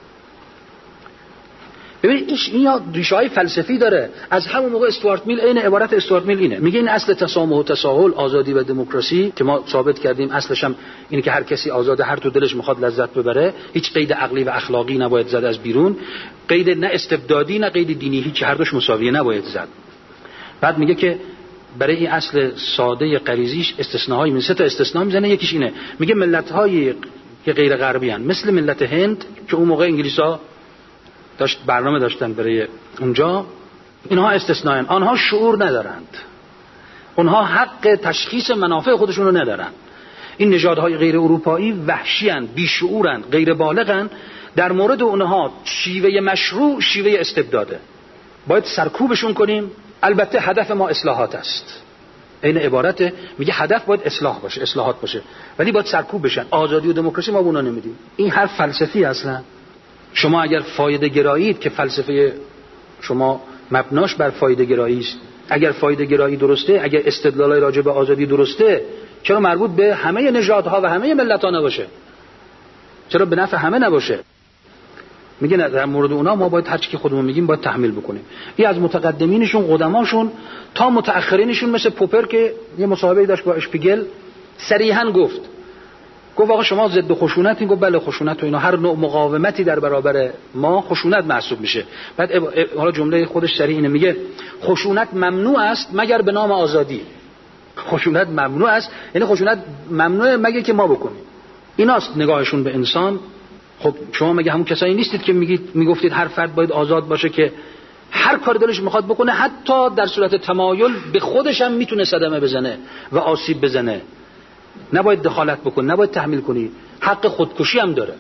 ببین این یا ریشه‌های فلسفی داره. از همون موقع استوارت میل، این عبارت استوارت میل اینه، میگه این اصل تسامح و تساهل، آزادی و دموکراسی که ما ثابت کردیم اصلش هم اینه که هر کسی آزاده، هر تو دلش میخواد لذت ببره، هیچ قید عقلی و اخلاقی نباید زد از بیرون، قید نه استبدادی نه قید دینی، هیچ، هر دوش مساویه نباید زد. بعد میگه که برای این اصل ساده غریزیش استثناءایی، سه تا استثناء میزنه. یکیش اینه، میگه ملت‌های که غیر غربی ان، مثل ملت هند که اون موقع انگلیس‌ها داشت برنامه داشتن برای اونجا، اینها استثناءن، آنها شعور ندارند، اونها حق تشخیص منافع خودشون رو ندارند. این نژادهای غیر اروپایی وحشیان، بیشعورن، غیر بالغن. در مورد اونها شیوه مشروع شیوه استبداده، باید سرکوبشون کنیم. البته هدف ما اصلاحات است، این عبارت میگه هدف باید اصلاح باشه، اصلاحات باشه، ولی باید سرکوب بشن. آزادی و دموکراسی ما اونا نمیدیم. این حرف فلسفی اصلا. شما اگر فایده گرایید که فلسفه شما مبناش بر فایده گرایی است، اگر فایده گرایی درسته، اگر استدلالای راجع به آزادی درسته، چرا مربوط به همه نژادها و همه ملت‌ها نباشه؟ چرا به نفع همه نباشه؟ میگه در مورد اونا ما باید هر چی که خودمون میگیم باید تحمیل بکنیم. این از متقدمینشون، قدماشون تا متأخرینشون، مثل پوپر که یه مصاحبه‌ای داشت با اشپیگل، صریحاً گفت گفت آقا شما ضد خشونتین؟ گفت بله خشونت و اینا، هر نوع مقاومتی در برابر ما خشونت محسوب میشه. بعد حالا جمله خودش صریح اینه، میگه خشونت ممنوع است مگر به نام آزادی. خشونت ممنوع است، یعنی خشونت ممنوعه مگه که ما بکنیم. ایناست نگاهشون به انسان. خب شما مگه همون کسایی نیستید که میگید میگفتید هر فرد باید آزاد باشه که هر کار دلش میخواد بکنه، حتی در صورت تمایل به خودش هم میتونه صدمه بزنه و آسیب بزنه، نباید دخالت بکنی، نباید تحمیل کنی، حق خودکشی هم داره.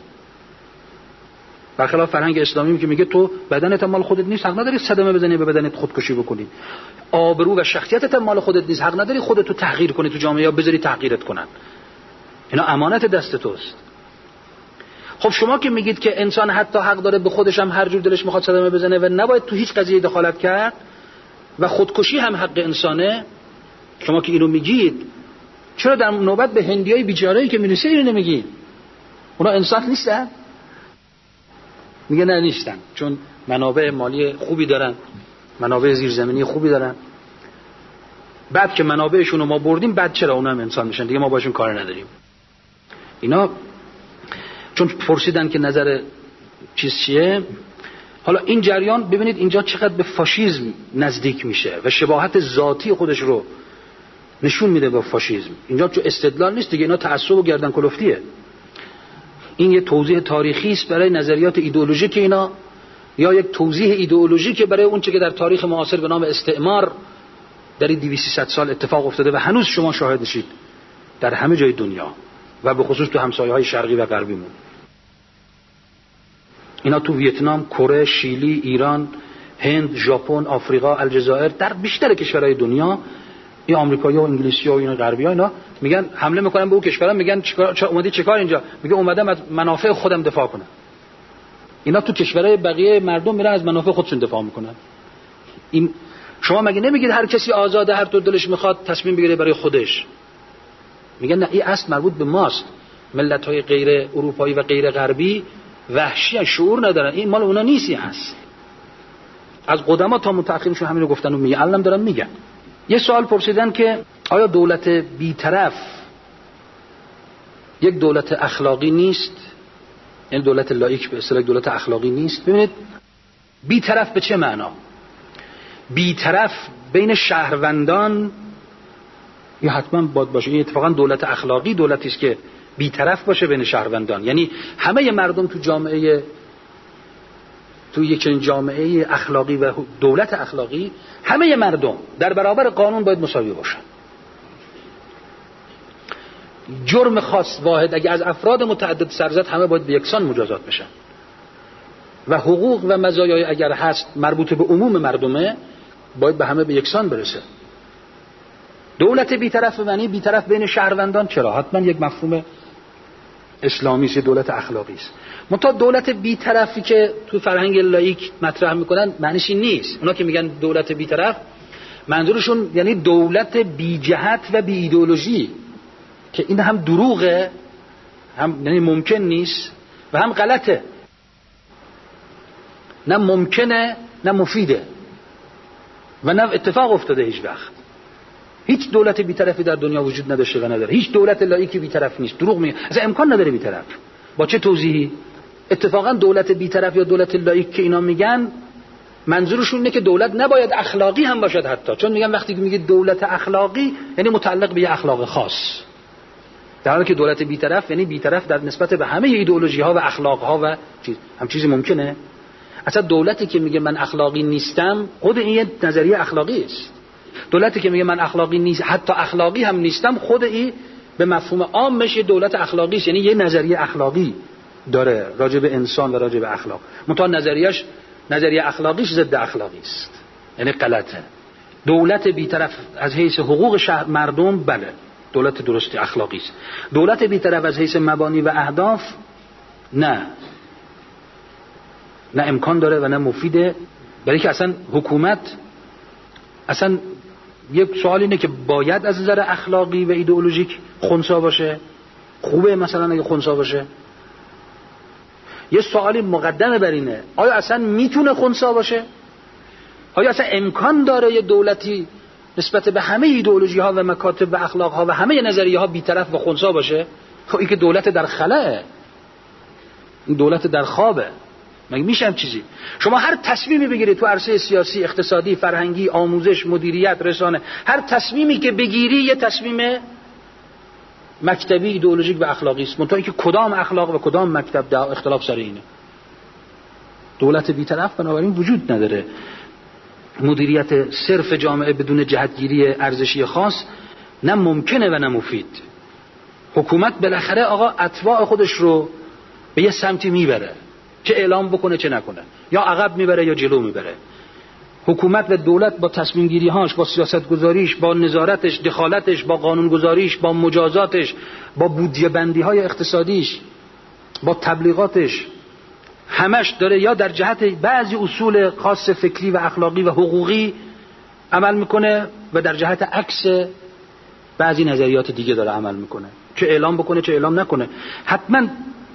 برخلاف فرهنگ اسلامی که میگه تو بدنت مال خودت نیست، حق نداری صدمه بزنی به بدنت خودکشی بکنی. آبرو و شخصیتت مال خودت نیست، حق نداری خودت تو تحقیر کنی تو جامعه یا بذاری تحقیرت کنن. اینا امانت دست توست. خب شما که میگید که انسان حتی حق داره به خودش هم هر جور دلش میخواد صدمه بزنه و نباید تو هیچ قضیه دخالت کرد و خودکشی هم حق انسانه، شما که اینو میگید چرا در نوبت به هندیای بیچاره‌ای که میرسه اینو نمیگید؟ اونا انسان نیستن؟ میگه نه نیستن، چون منابع مالی خوبی دارن، منابع زیرزمینی خوبی دارن. بعد که منابعشون رو ما بردیم، بعد چرا اونا هم انسان میشن دیگه؟ ما باشون کار نداریم. اینا چون پرسیدن که نظر چیز چیه، حالا این جریان ببینید اینجا چقدر به فاشیسم نزدیک میشه و شباهت ذاتی خودش رو نشون میده با فاشیسم. اینجا چون استدلال نیست دیگه، اینا تعصب و گردن کلفتیه. این یه توضیح تاریخی است برای نظریات ایدئولوژیک اینا، یا یک توضیح ایدئولوژیک برای اون چه که در تاریخ معاصر به نام استعمار در این دویست سیصد سال اتفاق افتاده و هنوز شما شاهدشید در همه جای دنیا و به خصوص تو همسایه‌های شرقی و غربیمون. اینا تو ویتنام، کره، شیلی، ایران، هند، ژاپن، آفریقا، الجزایر، در بیشتر کشورهای دنیا این آمریکایی‌ها و انگلیسی‌ها و اینا غربی‌ها اینا میگن حمله میکنن به اون کشورها، میگن چیکار چه اومدی چیکار اینجا؟ میگه اومدم از منافع خودم دفاع کنم. اینا تو کشورهای بقیه مردم میرن از منافع خودشون دفاع میکنن. این شما مگه نمیگید هر کسی آزاده هر طور دلش میخواد تصمیم بگیره برای خودش؟ میگن نه، این اصل مربوط به ماست. ملت‌های غیر اروپایی و غیر غربی وحشی، شعور ندارن، این مال اونا نیستی هست. از قدما تا متأخرینشون همین رو گفتن و میگن، الان دارن میگن. یه سوال پرسیدن که آیا دولت بی‌طرف یک دولت اخلاقی نیست؟ یعنی دولت لایک به اصطلاح دولت اخلاقی نیست؟ ببینید بی‌طرف به چه معنا؟ بی‌طرف بین شهروندان یا حتما باید باشه. این اتفاقا دولت اخلاقی دولتی است که بی‌طرف باشه بین شهروندان، یعنی همه مردم تو جامعه، تو یک چنین جامعه اخلاقی و دولت اخلاقی، همه مردم در برابر قانون باید مساوی باشن. جرم خاص واحد اگه از افراد متعدد سر زد، همه باید به یکسان مجازات بشن و حقوق و مزایای اگر هست مربوط به عموم مردمه، باید به همه به یکسان برسه. دولت بی‌طرف معنی بی‌طرف بین شهروندان چرا؟ حتما یک مفهوم اسلامی است، دولت اخلاقی است. منتها دولت بی‌طرفی که تو فرهنگ لایک مطرح میکنن معنیش این نیست. اونا که میگن دولت بی‌طرف، منظورشون یعنی دولت بی جهت و بی ایدئولوژی، که این هم دروغه، هم یعنی ممکن نیست و هم غلطه. نه ممکنه نه مفیده و نه اتفاق افتاده هیچ وقت. هیچ دولت بی‌طرفی در دنیا وجود نداشته و نداره. هیچ دولت لایکی بی‌طرف نیست. دروغ میگه. اصلا امکان نداره بی‌طرف. با چه توضیحی؟ اتفاقا دولت بی‌طرف یا دولت لایک که اینا میگن، منظورشون اینه که دولت نباید اخلاقی هم باشد حتی. چون میگن وقتی میگه دولت اخلاقی یعنی متعلق به یه اخلاق خاص، در حالی که دولت بی‌طرف یعنی بی‌طرف در نسبت به همه ایدئولوژی ها و اخلاق ها و چیز. هم چیزی ممکنه؟ اصلا دولتی که میگه من اخلاقی نیستم، خود این یه نظریه اخلاقی است. دولتی که میگه من اخلاقی نیست، حتی اخلاقی هم نیستم، خود این به مفهوم عامش یه دولت اخلاقی است، یعنی یه نظریه اخلاقی داره راجع به انسان و راجع به اخلاق. منتها نظریه‌اش نظریه اخلاقیش ضد اخلاقی است، یعنی غلطه. دولت بی‌طرف از حیث حقوق شهر مردم بله دولت درستی اخلاقی است. دولت بی‌طرف از حیث مبانی و اهداف نه، نه امکان داره و نه مفیده. برای که اصلا حکومت، اصلا یک سوال اینه که باید از نظر اخلاقی و ایدئولوژیک خنثی باشه؟ خوبه مثلا اگه خنثی باشه؟ یه سوالی مقدمه بر اینه، آیا اصلا میتونه خنثی باشه؟ آیا اصلا امکان داره یه دولتی نسبت به همه ایدئولوژی ها و مکاتب و اخلاق ها و همه نظریه ها بی‌طرف و خنثی باشه؟ خب این که دولت در خلأه، این دولت در خوابه. مگه میشه هم چیزی؟ شما هر تصمیمی بگیرید تو عرصه سیاسی، اقتصادی، فرهنگی، آموزش، مدیریت، رسانه، هر تصمیمی که بگیری یه تصمیم مکتبی، ایدئولوژیک و اخلاقی است. منتها اینکه کدام اخلاق و کدام مکتب در اختلاف سر اینه. دولت بی‌طرف بنابراین وجود نداره. مدیریت صرف جامعه بدون جهتگیری ارزشی خاص نه ممکنه و نه مفید. حکومت بالاخره آقا اتباع خودش رو به یه سمتی میبره، چه اعلام بکنه چه نکنه، یا عقب میبره یا جلو میبره. حکومت و دولت با تصمیم گیری هاش، با سیاست گذاریش، با نظارتش، دخالتش، با قانون گذاریش، با مجازاتش، با بودجه بندی های اقتصادیش، با تبلیغاتش همش داره یا در جهت بعضی اصول خاص فکری و اخلاقی و حقوقی عمل میکنه و در جهت عکس بعضی نظریات دیگه داره عمل میکنه، چه اعلام بکنه چه اعلام نکنه حتما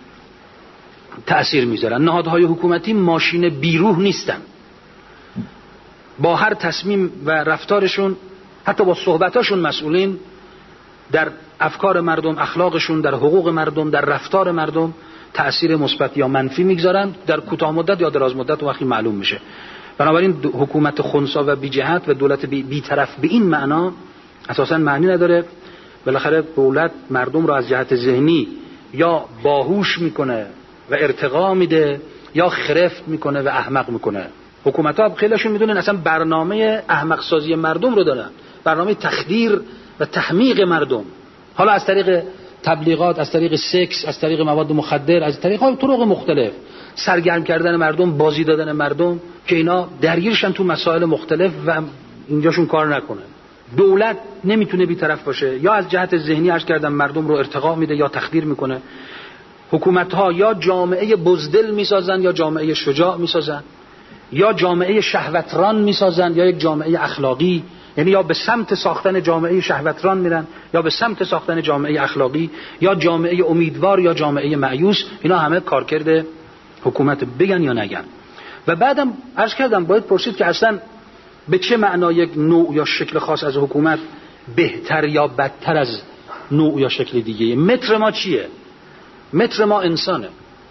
تأثیر میذارن. نهادهای حکومتی ماشین بیروح نیستن، با هر تصمیم و رفتارشون حتی با صحبتاشون مسئولین در افکار مردم، اخلاقشون، در حقوق مردم، در رفتار مردم تأثیر مثبت یا منفی میگذارن، در کوتاه مدت یا دراز مدت وقتی معلوم میشه. بنابراین حکومت خنثی و بی جهت و دولت بی, بی طرف به این معنا اساسا معنی نداره. بالاخره دولت مردم رو از جهت ذهنی یا باهوش میکنه و ارتقا میده یا خرفت میکنه و احمق میکنه. حکومت‌ها خیلیشون میدونن اصلا برنامه احمق سازی مردم رو دارن، برنامه تخدیر و تحمیق مردم، حالا از طریق تبلیغات، از طریق سکس، از طریق مواد مخدر، از طریق طرق مختلف، سرگرم کردن مردم، بازی دادن مردم که اینا درگیرشن تو مسائل مختلف و اینجاشون کار نکنه. دولت نمیتونه بی‌طرف باشه، یا از جهت ذهنی عرض کردم مردم رو ارتقا میده یا تخدیر میکنه. حکومت‌ها یا جامعه بزدل میسازن یا جامعه شجاع میسازن، یا جامعه شهوتران میسازن یا یک جامعه اخلاقی، یعنی یا به سمت ساختن جامعه شهوتران میرن یا به سمت ساختن جامعه اخلاقی، یا جامعه امیدوار یا جامعه مایوس. اینا همه کارکرد حکومت، بگن یا نگن. و بعدم عرض کردم باید پرسید که اصلا به چه معنا یک نوع یا شکل خاص از حکومت بهتر یا بدتر از نوع یا شکل دیگه. متر ما چیه؟ متر ما انسانه.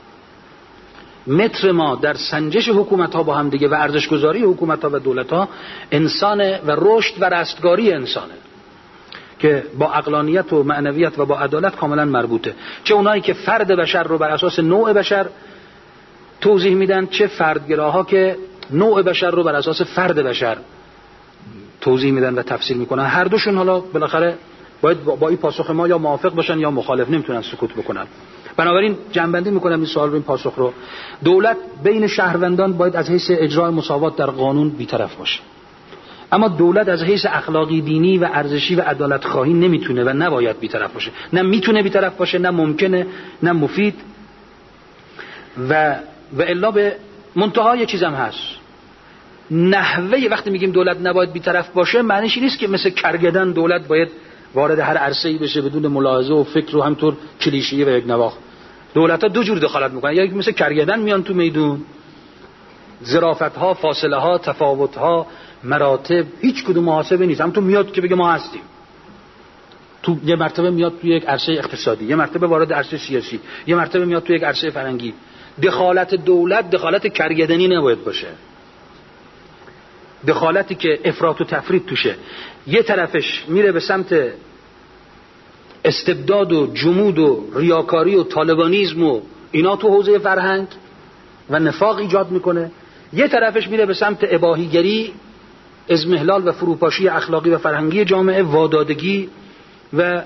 متر ما در سنجش حکومت ها با هم دیگه و ارزش گذاری حکومت ها و دولت ها انسانه و رشد و رستگاری انسانه که با عقلانیت و معنویت و با عدالت کاملا مربوطه. چه اونایی که فرد بشر رو بر اساس نوع بشر توضیح میدن، چه فردگراها که نوع بشر رو بر اساس فرد بشر توضیح میدن و تفسیر میکنن. هر دوشون حالا بالاخره باید با این پاسخ ما یا موافق باشن یا مخالف، نمیتونن سکوت بکنن. بنابراین جنبندی میکنم این سوال رو، این پاسخ رو. دولت بین شهروندان باید از حیث اجرای مساوات در قانون بی‌طرف باشه، اما دولت از حیث اخلاقی، دینی و ارزشی و عدالت خواهی نمیتونه و نباید بی‌طرف باشه. نه میتونه بی‌طرف باشه، نه ممکنه، نه مفید. و و الا به منتها یه چیزم هست، نحوه وقتی میگیم دولت نباید بی‌طرف باشه معنیش نیست که مثل کرگدن دولت باید وارد هر عرصه‌ای بشه بدون ملاحظه و فکر و همطور کلیشه‌ای و یک نواخت. دولت‌ها دو جور دخالت میکنن، یا مثل کرگدن میان تو میدون، ظرافت‌ها، فاصله‌ها، تفاوت‌ها، مراتب، هیچ کدوم محاسبه نیست. هم تو میاد که بگه ما هستیم، تو یه مرتبه میاد تو یک عرصه اقتصادی، یه مرتبه وارد عرصه سیاسی، یه مرتبه میاد تو یک عرصه فرهنگی. دخالت دولت دخالت کرگدنی نباید باشه، دخالتی که افراط و تفرید توشه. یه طرفش میره به سمت استبداد و جمود و ریاکاری و طالبانیزم و اینا تو حوزه فرهنگ و نفاق ایجاد میکنه، یه طرفش میره به سمت اباحیگری، اضمحلال و فروپاشی اخلاقی و فرهنگی جامعه، وادادگی و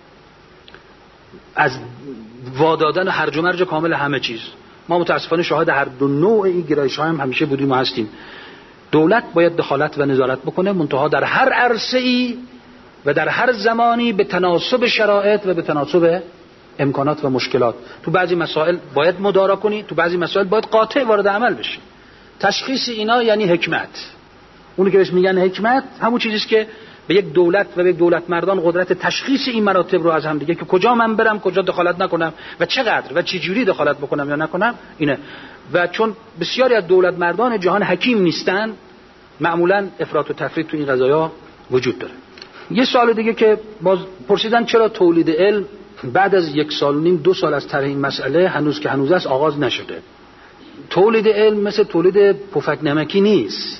از وادادن هرج و مرج کامل همه چیز. ما متاسفانه شاهد هر دو نوع این گرایش ها هم همیشه بودیم و هستیم. دولت باید دخالت و نظارت بکنه، منتها در هر عرصه‌ای و در هر زمانی به تناسب شرایط و به تناسب امکانات و مشکلات. تو بعضی مسائل باید مدارا کنی، تو بعضی مسائل باید قاطع وارد عمل بشی. تشخیص اینا یعنی حکمت. اونی که بهش میگن حکمت همون چیزیست که به یک دولت و به یک دولت مردان قدرت تشخیص این مراتب رو از هم دیگه، که کجا من برم، کجا دخالت نکنم و چقدر و چه جوری دخالت بکنم یا نکنم، اینه. و چون بسیاری از دولت مردان جهان حکیم نیستن، معمولا افراط و تفرید تو این قضایا وجود داره. یه سوال دیگه که باز پرسیدن چرا تولید علم بعد از یک سال و نیم دو سال از طرح این مسئله هنوز که هنوز است آغاز نشده. تولید علم مثل تولید پفک نمکی نیست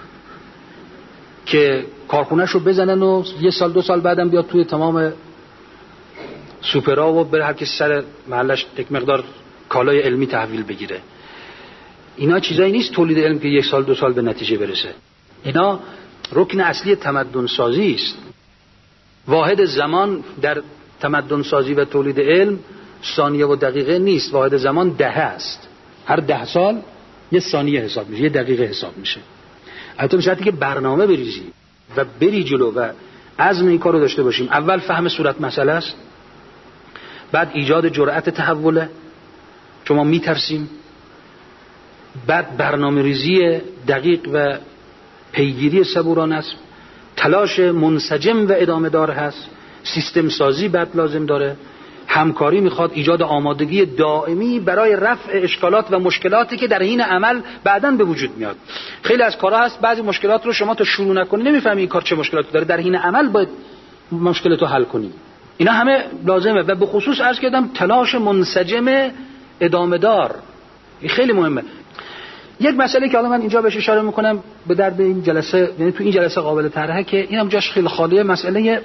که کارخونه‌ش رو بزنن و یه سال دو سال بعدم بیاد توی تمام سوپرها و بره هر کسی سر محلش یک مقدار کالای علمی تحویل بگیره. اینا چیزایی نیست تولید علم که یک سال دو سال به نتیجه برسه. اینا رکن اصلی تمدن سازی است. واحد زمان در تمدن سازی و تولید علم ثانیه و دقیقه نیست، واحد زمان دهه است. هر ده سال یه ثانیه حساب میشه، یه دقیقه حساب میشه. البته به شرطی که برنامه بریزی و بری جلو و عزم این کارو داشته باشیم. اول فهم صورت مسئله است، بعد ایجاد جرأت تحوله، شما میترسیم. بعد برنامه ریزی دقیق و پیگیری صبورانه است، تلاش منسجم و ادامه دار هست، سیستم سازی بعد لازم داره، همکاری میخواد، ایجاد آمادگی دائمی برای رفع اشکالات و مشکلاتی که در حین عمل بعداً به وجود میاد. خیلی از کارها هست بعضی مشکلات رو شما تا شروع نکنی نمیفهمی این کار چه مشکلاتی داره، در حین عمل باید مشکلات رو حل کنی. اینا همه لازمه و به خصوص عرض کردم تلاش منسجم ادامه دار، این خیلی مهمه. یک مسئله که حالا من اینجا بهش اشاره میکنم به درد این جلسه، یعنی تو این جلسه قابل طرحه که اینم جاش خیلی خالیه، مسئله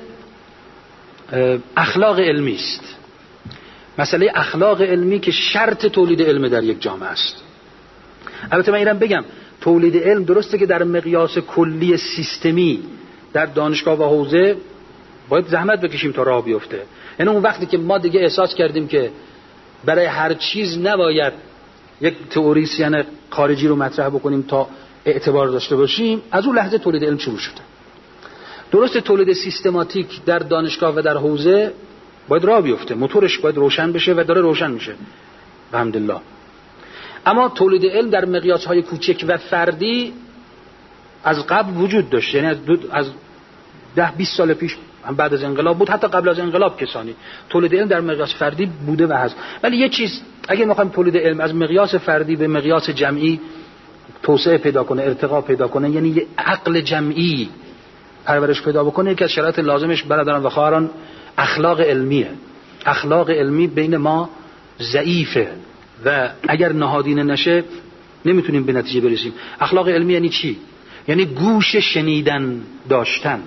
اخلاق علمی است. مسئله اخلاق علمی که شرط تولید علم در یک جامعه است. البته من اینم بگم تولید علم درسته که در مقیاس کلی سیستمی در دانشگاه و حوزه باید زحمت بکشیم تا راه بیفته. یعنی اون وقتی که ما دیگه احساس کردیم که برای هر چیز نباید یک تئوریسین خارجی رو مطرح بکنیم تا اعتبار داشته باشیم، از اون لحظه تولید علم شروع شده. درست تولید سیستماتیک در دانشگاه و در حوزه باید راه بیفته، موتورش باید روشن بشه و داره روشن میشه الحمدلله. اما تولید علم در مقیاس‌های کوچک و فردی از قبل وجود داشت، یعنی از دو از ده بیست سال پیش هم بعد از انقلاب بود، حتی قبل از انقلاب کسانی تولید علم در مقیاس فردی بوده و هست. ولی یه چیز اگه می‌خوایم تولید علم از مقیاس فردی به مقیاس جمعی توسعه پیدا کنه، ارتقا پیدا کنه، یعنی یه عقل جمعی پرورش پیدا بکنه، یکی از شرایط لازمش برادران و خواهران اخلاق علمیه. اخلاق علمی بین ما ضعیفه و اگر نهادینه نشه نمیتونیم به نتیجه برسیم. اخلاق علمی یعنی چی؟ یعنی گوش شنیدن داشتن،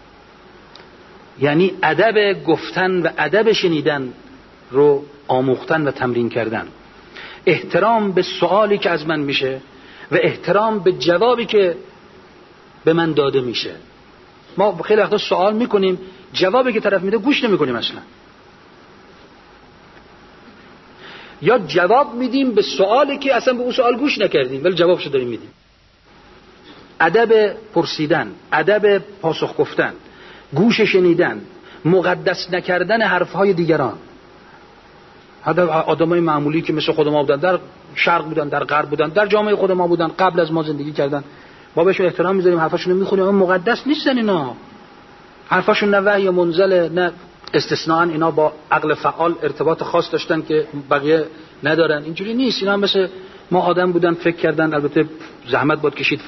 یعنی ادب گفتن و ادب شنیدن رو آموختن و تمرین کردن، احترام به سوالی که از من میشه و احترام به جوابی که به من داده میشه. ما خیلی وقتا سوال میکنیم، جوابی که طرف میده گوش نمیکنیم اصلا، یا جواب میدیم به سوالی که اصلا به اون سوال گوش نکردیم ولی جوابشو داریم میدیم. ادب پرسیدن، ادب پاسخ گفتن، گوش شنیدن، مقدس نکردن حرفهای دیگران. حتی آدمای معمولی که مثل خود ما بودن، در شرق بودن، در غرب بودن، در جامعه خود ما بودن، قبل از ما زندگی کردن، ما بهشون احترام میذاریم، حرفاشون رو میخونیم، اما مقدس نیستن اینا. حرفاشون نه وحی منزل، نه استثناء اینا با عقل فعال ارتباط خاص داشتن که بقیه ندارن. اینجوری نیست. اینا مثل ما آدم بودن، فکر کردن، البته زحمت باید کشید،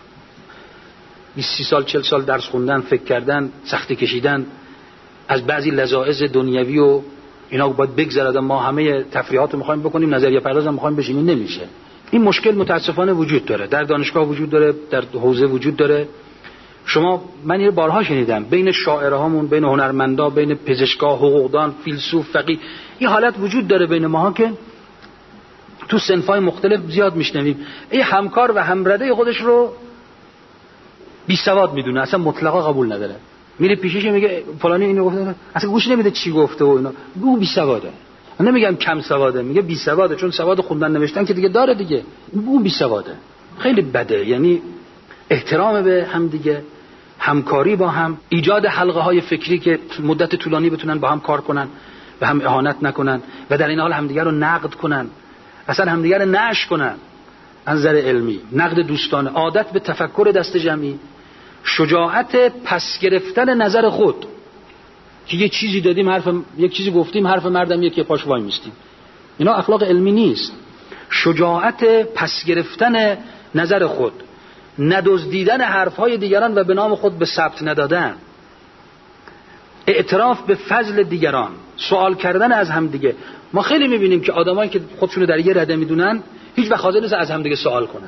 بیست سال چهل سال درس خوندن، فکر کردن، سختی کشیدن، از بعضی لذاذ دنیوی و اینا باید بگذرد. ما همه تفریحات رو می‌خوایم بکنیم، نظریه پرداز هم می‌خوایم بشینیم، نمیشه. این مشکل متاسفانه وجود داره، در دانشگاه وجود داره، در حوزه وجود داره. شما من اینو بارها شنیدم، بین شاعرهامون، بین هنرمندا، بین پزشکا، حقوقدان، فیلسوف، فقیه، این حالت وجود داره بین ماها که تو صنف‌های مختلف زیاد میشنویم. این همکار و همرده خودش رو بی سواد میدونه، اصلا مطلقا قبول نداره. میره پیشش میگه فلانی اینو گفته، اصلا گوش نمیده چی گفته و اینا. او بی سواده. من نمیگم کم سواده، میگه بی سواده، چون سواد خوندن نوشتن که دیگه داره دیگه. او بی سواده. خیلی بده. یعنی احترام به هم دیگه، همکاری با هم، ایجاد حلقه های فکری که مدت طولانی بتونن با هم کار کنن و هم اهانت نکنن و در این حال همدیگه رو نقد کنن، اصلا همدیگه رو نشر کنن. از نظر علمی نقد دوستانه، عادت به تفکر دست جمعی، شجاعت پس گرفتن نظر خود که یه چیزی دادیم، حرف یک چیزی گفتیم، حرف مردم یکی پاش وای میستیم. اینا اخلاق علمی نیست. شجاعت پس گرفتن نظر خود، ندزدیدن حرفهای دیگران و به نام خود به ثبت ندادن، اعتراف به فضل دیگران، سوال کردن از هم دیگه. ما خیلی میبینیم که آدمایی که خودشونو در یه رده میدونن هیچ وقت حاضر نیستن از هم دیگه سوال کنن.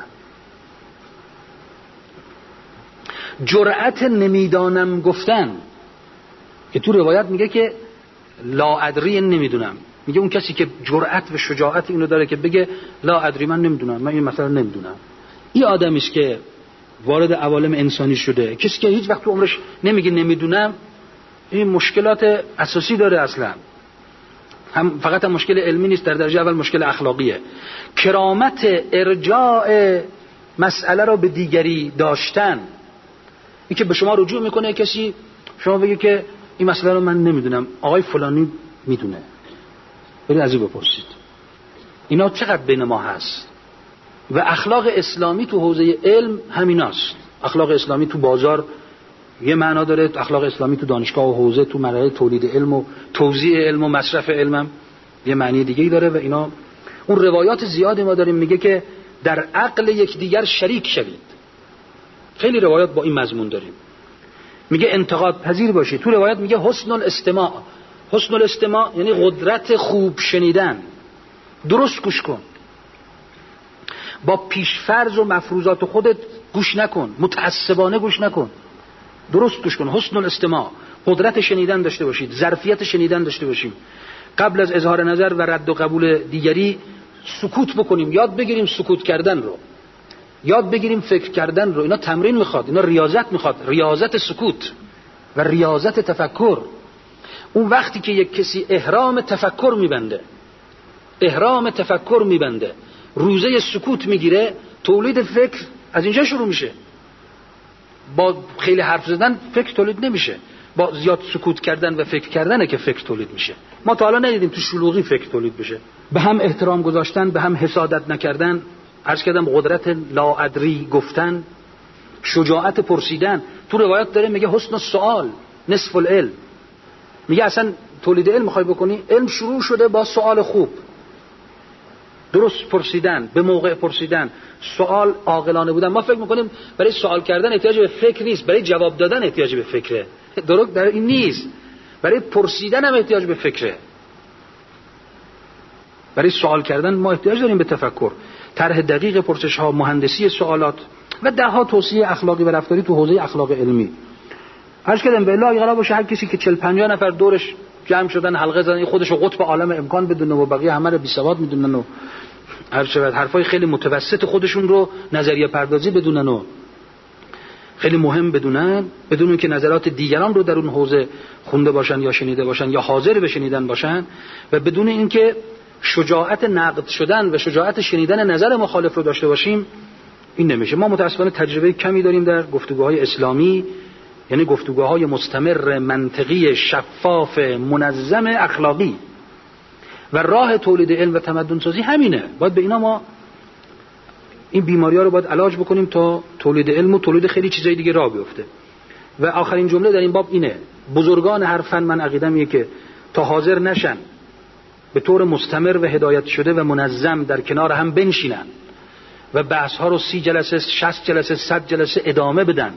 جرأت نمیدانم گفتن که تو روایت میگه که لا ادری نمیدونم، میگه اون کسی که جرأت و شجاعت اینو داره که بگه لا ادری من نمیدونم، من این مسئله نمیدونم، این آدمی است که وارد عوالم انسانی شده. کسی که هیچ وقت تو عمرش نمیگه نمیدونم، این مشکلات اساسی داره. اصلا هم فقط هم مشکل علمی نیست، در درجه اول مشکل اخلاقیه. کرامت ارجاع مسئله رو به دیگری داشتن، این که به شما رجوع میکنه کسی، شما بگی که این مسئله رو من نمیدونم، آقای فلانی میدونه، برید از این بپرسید. اینا چقدر بین ما هست. و اخلاق اسلامی تو حوزه علم همیناست. اخلاق اسلامی تو بازار یه معنا داره، اخلاق اسلامی تو دانشگاه و حوزه تو مرحله تولید علم و توزیع علم و مصرف علم یه معنی دیگه‌ای داره. و اینا اون روایات زیادی ما داریم میگه که در عقل یکدیگر شریک شوید. خیلی روایات با این مضمون داریم. میگه انتقاد پذیر باشید. تو روایات میگه حسن الاستماع. حسن الاستماع یعنی قدرت خوب شنیدن. درست گوش کن. با پیشفرض و مفروضات خودت گوش نکن. متعصبانه گوش نکن. درست گوش کن. حسن الاستماع. قدرت شنیدن داشته باشید. ظرفیت شنیدن داشته باشیم. قبل از اظهار نظر و رد و قبول دیگری سکوت بکنیم. یاد بگیریم سکوت کردن رو. یاد بگیریم فکر کردن رو. اینا تمرین میخواد. اینا ریاضت میخواد. ریاضت سکوت و ریاضت تفکر. اون وقتی که یک کسی احرام تفکر میبنده، احرام تفکر میبنده، روزه سکوت میگیره، تولید فکر از اینجا شروع میشه. با خیلی حرف زدن فکر تولید نمیشه. با زیاد سکوت کردن و فکر کردنه که فکر تولید میشه. ما تا حالا ندیدیم تو شلوغی فکر تولید بشه. به هم احترام گذاشتن، به هم حسادت نکردن، عرض کردم قدرت لا ادری گفتن، شجاعت پرسیدن. تو روایات داره میگه حسن السؤال نصف العلم. میگه اصلا تولید علم میخوای بکنی، علم شروع شده با سؤال خوب، درست پرسیدن، به موقع پرسیدن، سوال عاقلانه بودن. ما فکر میکنیم برای سوال کردن احتیاج به فکر نیست، برای جواب دادن احتیاج به فکره. درست در این نیست. برای پرسیدن هم احتیاج به فکره. برای سوال کردن ما احتیاج داریم به تفکر، طرح دقیق پرسش ها، مهندسی سوالات و ده ها توصیه اخلاقی و رفتاری تو حوزه اخلاق علمی. هر کدوم به الله قرار باشه هر کسی که چهل پنجاه نفر دورش جمع شدن حلقه زدن خودش رو قطب عالم امکان بدونه و بقیه همه رو بی سواد میدونن و هر شود حرفای خیلی متوسط خودشون رو نظریه پردازی بدونن و خیلی مهم بدونن، بدون که نظرات دیگران رو در اون حوزه خونده باشن یا شنیده باشن یا حاضر به شنیدن باشن، و بدون اینکه شجاعت نقد شدن و شجاعت شنیدن نظر مخالف رو داشته باشیم. این نمیشه. ما متاسفانه تجربه کمی داریم در گفتگوهای اسلامی، یعنی گفتگوهای مستمر، منطقی، شفاف، منظم، اخلاقی. و راه تولید علم و تمدن سازی همینه. باید به اینا ما این بیماری‌ها رو باید علاج بکنیم تا تولید علم و تولید خیلی چیزای دیگه راه بیفته. و آخرین جمله در این باب اینه: بزرگان هر فن من عقیدم اینه که تا حاضر نشن به طور مستمر و هدایت شده و منظم در کنار هم بنشینن و بحث‌ها رو سی جلسه، شصت جلسه، صد جلسه ادامه بدن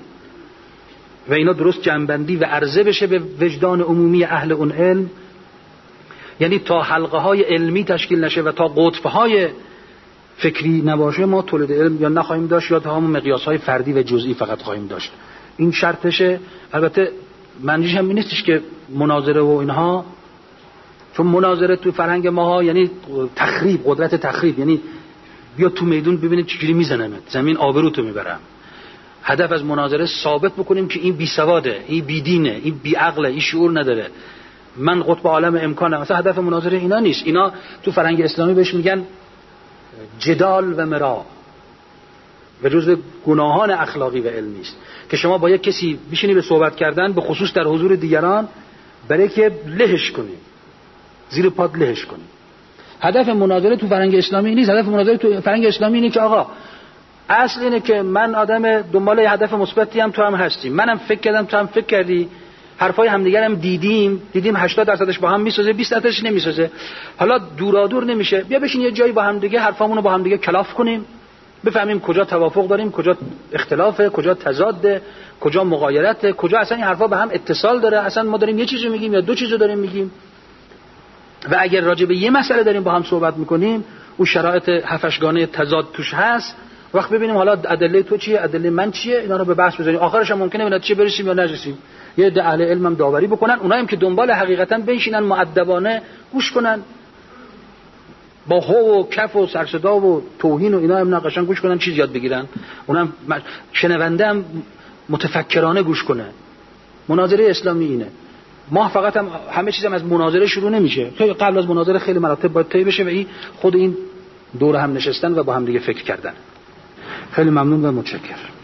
و اینا درست جنبندی و عرضه بشه به وجدان عمومی اهل اون علم، یعنی تا حلقه های علمی تشکیل نشه و تا قطب های فکری نباشه، ما تولید علم یا نخواهیم داشت یا تا همون مقیاس های فردی و جزئی فقط خواهیم داشت. این شرطشه. البته معنیش هم این نیستش که مناظره و اینها، چون مناظره تو فرهنگ ماها یعنی تخریب، قدرت تخریب، یعنی بیا تو میدون ببینید چجوری میزنمت، زمین آبروتو میبرم. هدف از مناظره ثابت بکنیم که این بی سواده، این بی دینه، این بی عقله، این شعور نداره، من قطب عالم امکانم. مثلا هدف مناظره اینا نیست. اینا تو فرهنگ اسلامی بهش میگن جدال و مرا و جزو گناهان اخلاقی و علمی است که شما با یک کسی بشینی به صحبت کردن، به خصوص در حضور دیگران، برای که لهش کنی، زیر پات لهش کنی. هدف مناظره تو فرهنگ اسلامی نیست. هدف مناظره تو فرهنگ اسلامی اینه که آقا اصل اینه که من آدم دنبال هدف مثبتی هم تو هم هستیم، منم فکر کردم تو هم فکر کردی، حرفای همدیگر هم دیدیم دیدیم هشتاد درصدش با هم میسازه، بیست درصدش نمیسازه، حالا دورادور نمیشه، بیا بشین یه جایی با هم دیگه حرفامون رو با هم دیگه کلاف کنیم، بفهمیم کجا توافق داریم، کجا اختلافه، کجا تضاده، کجا مغایرته، کجا اصلا این حرفا به هم اتصال داره، اصلا ما داریم یه چیزی میگیم یا دو چیزو داریم میگیم. و اگر راجع به یه مسئله داریم با هم صحبت میکنیم، اون شرایط هفتشگانه تضاد توش هست، وقت ببینیم حالا ادله تو چیه، ادله من چیه، اینا رو به بحث بزنیم، آخرش هم ممکنه به نتیجه برسیم یا نرسیم. یه عده اهل علم هم داوری بکنن، اونایی هم که دنبال حقیقتا بنشینن مؤدبانه گوش کنن، با هو و کف و سرصدا و توهین و اینا هم نقشن گوش کنن، چیز یاد بگیرن، اونم شنونده هم متفکرانه گوش کنه. مناظره اسلامی اینه. ما فقط هم همه چیزم از مناظره شروع نمیشه، خیلی قبل از مناظره خیلی مراتب باید طی بشه و این خود این دور هم نشستن و با هم دیگه فکر کردن. خیلی ممنون و متشکرم.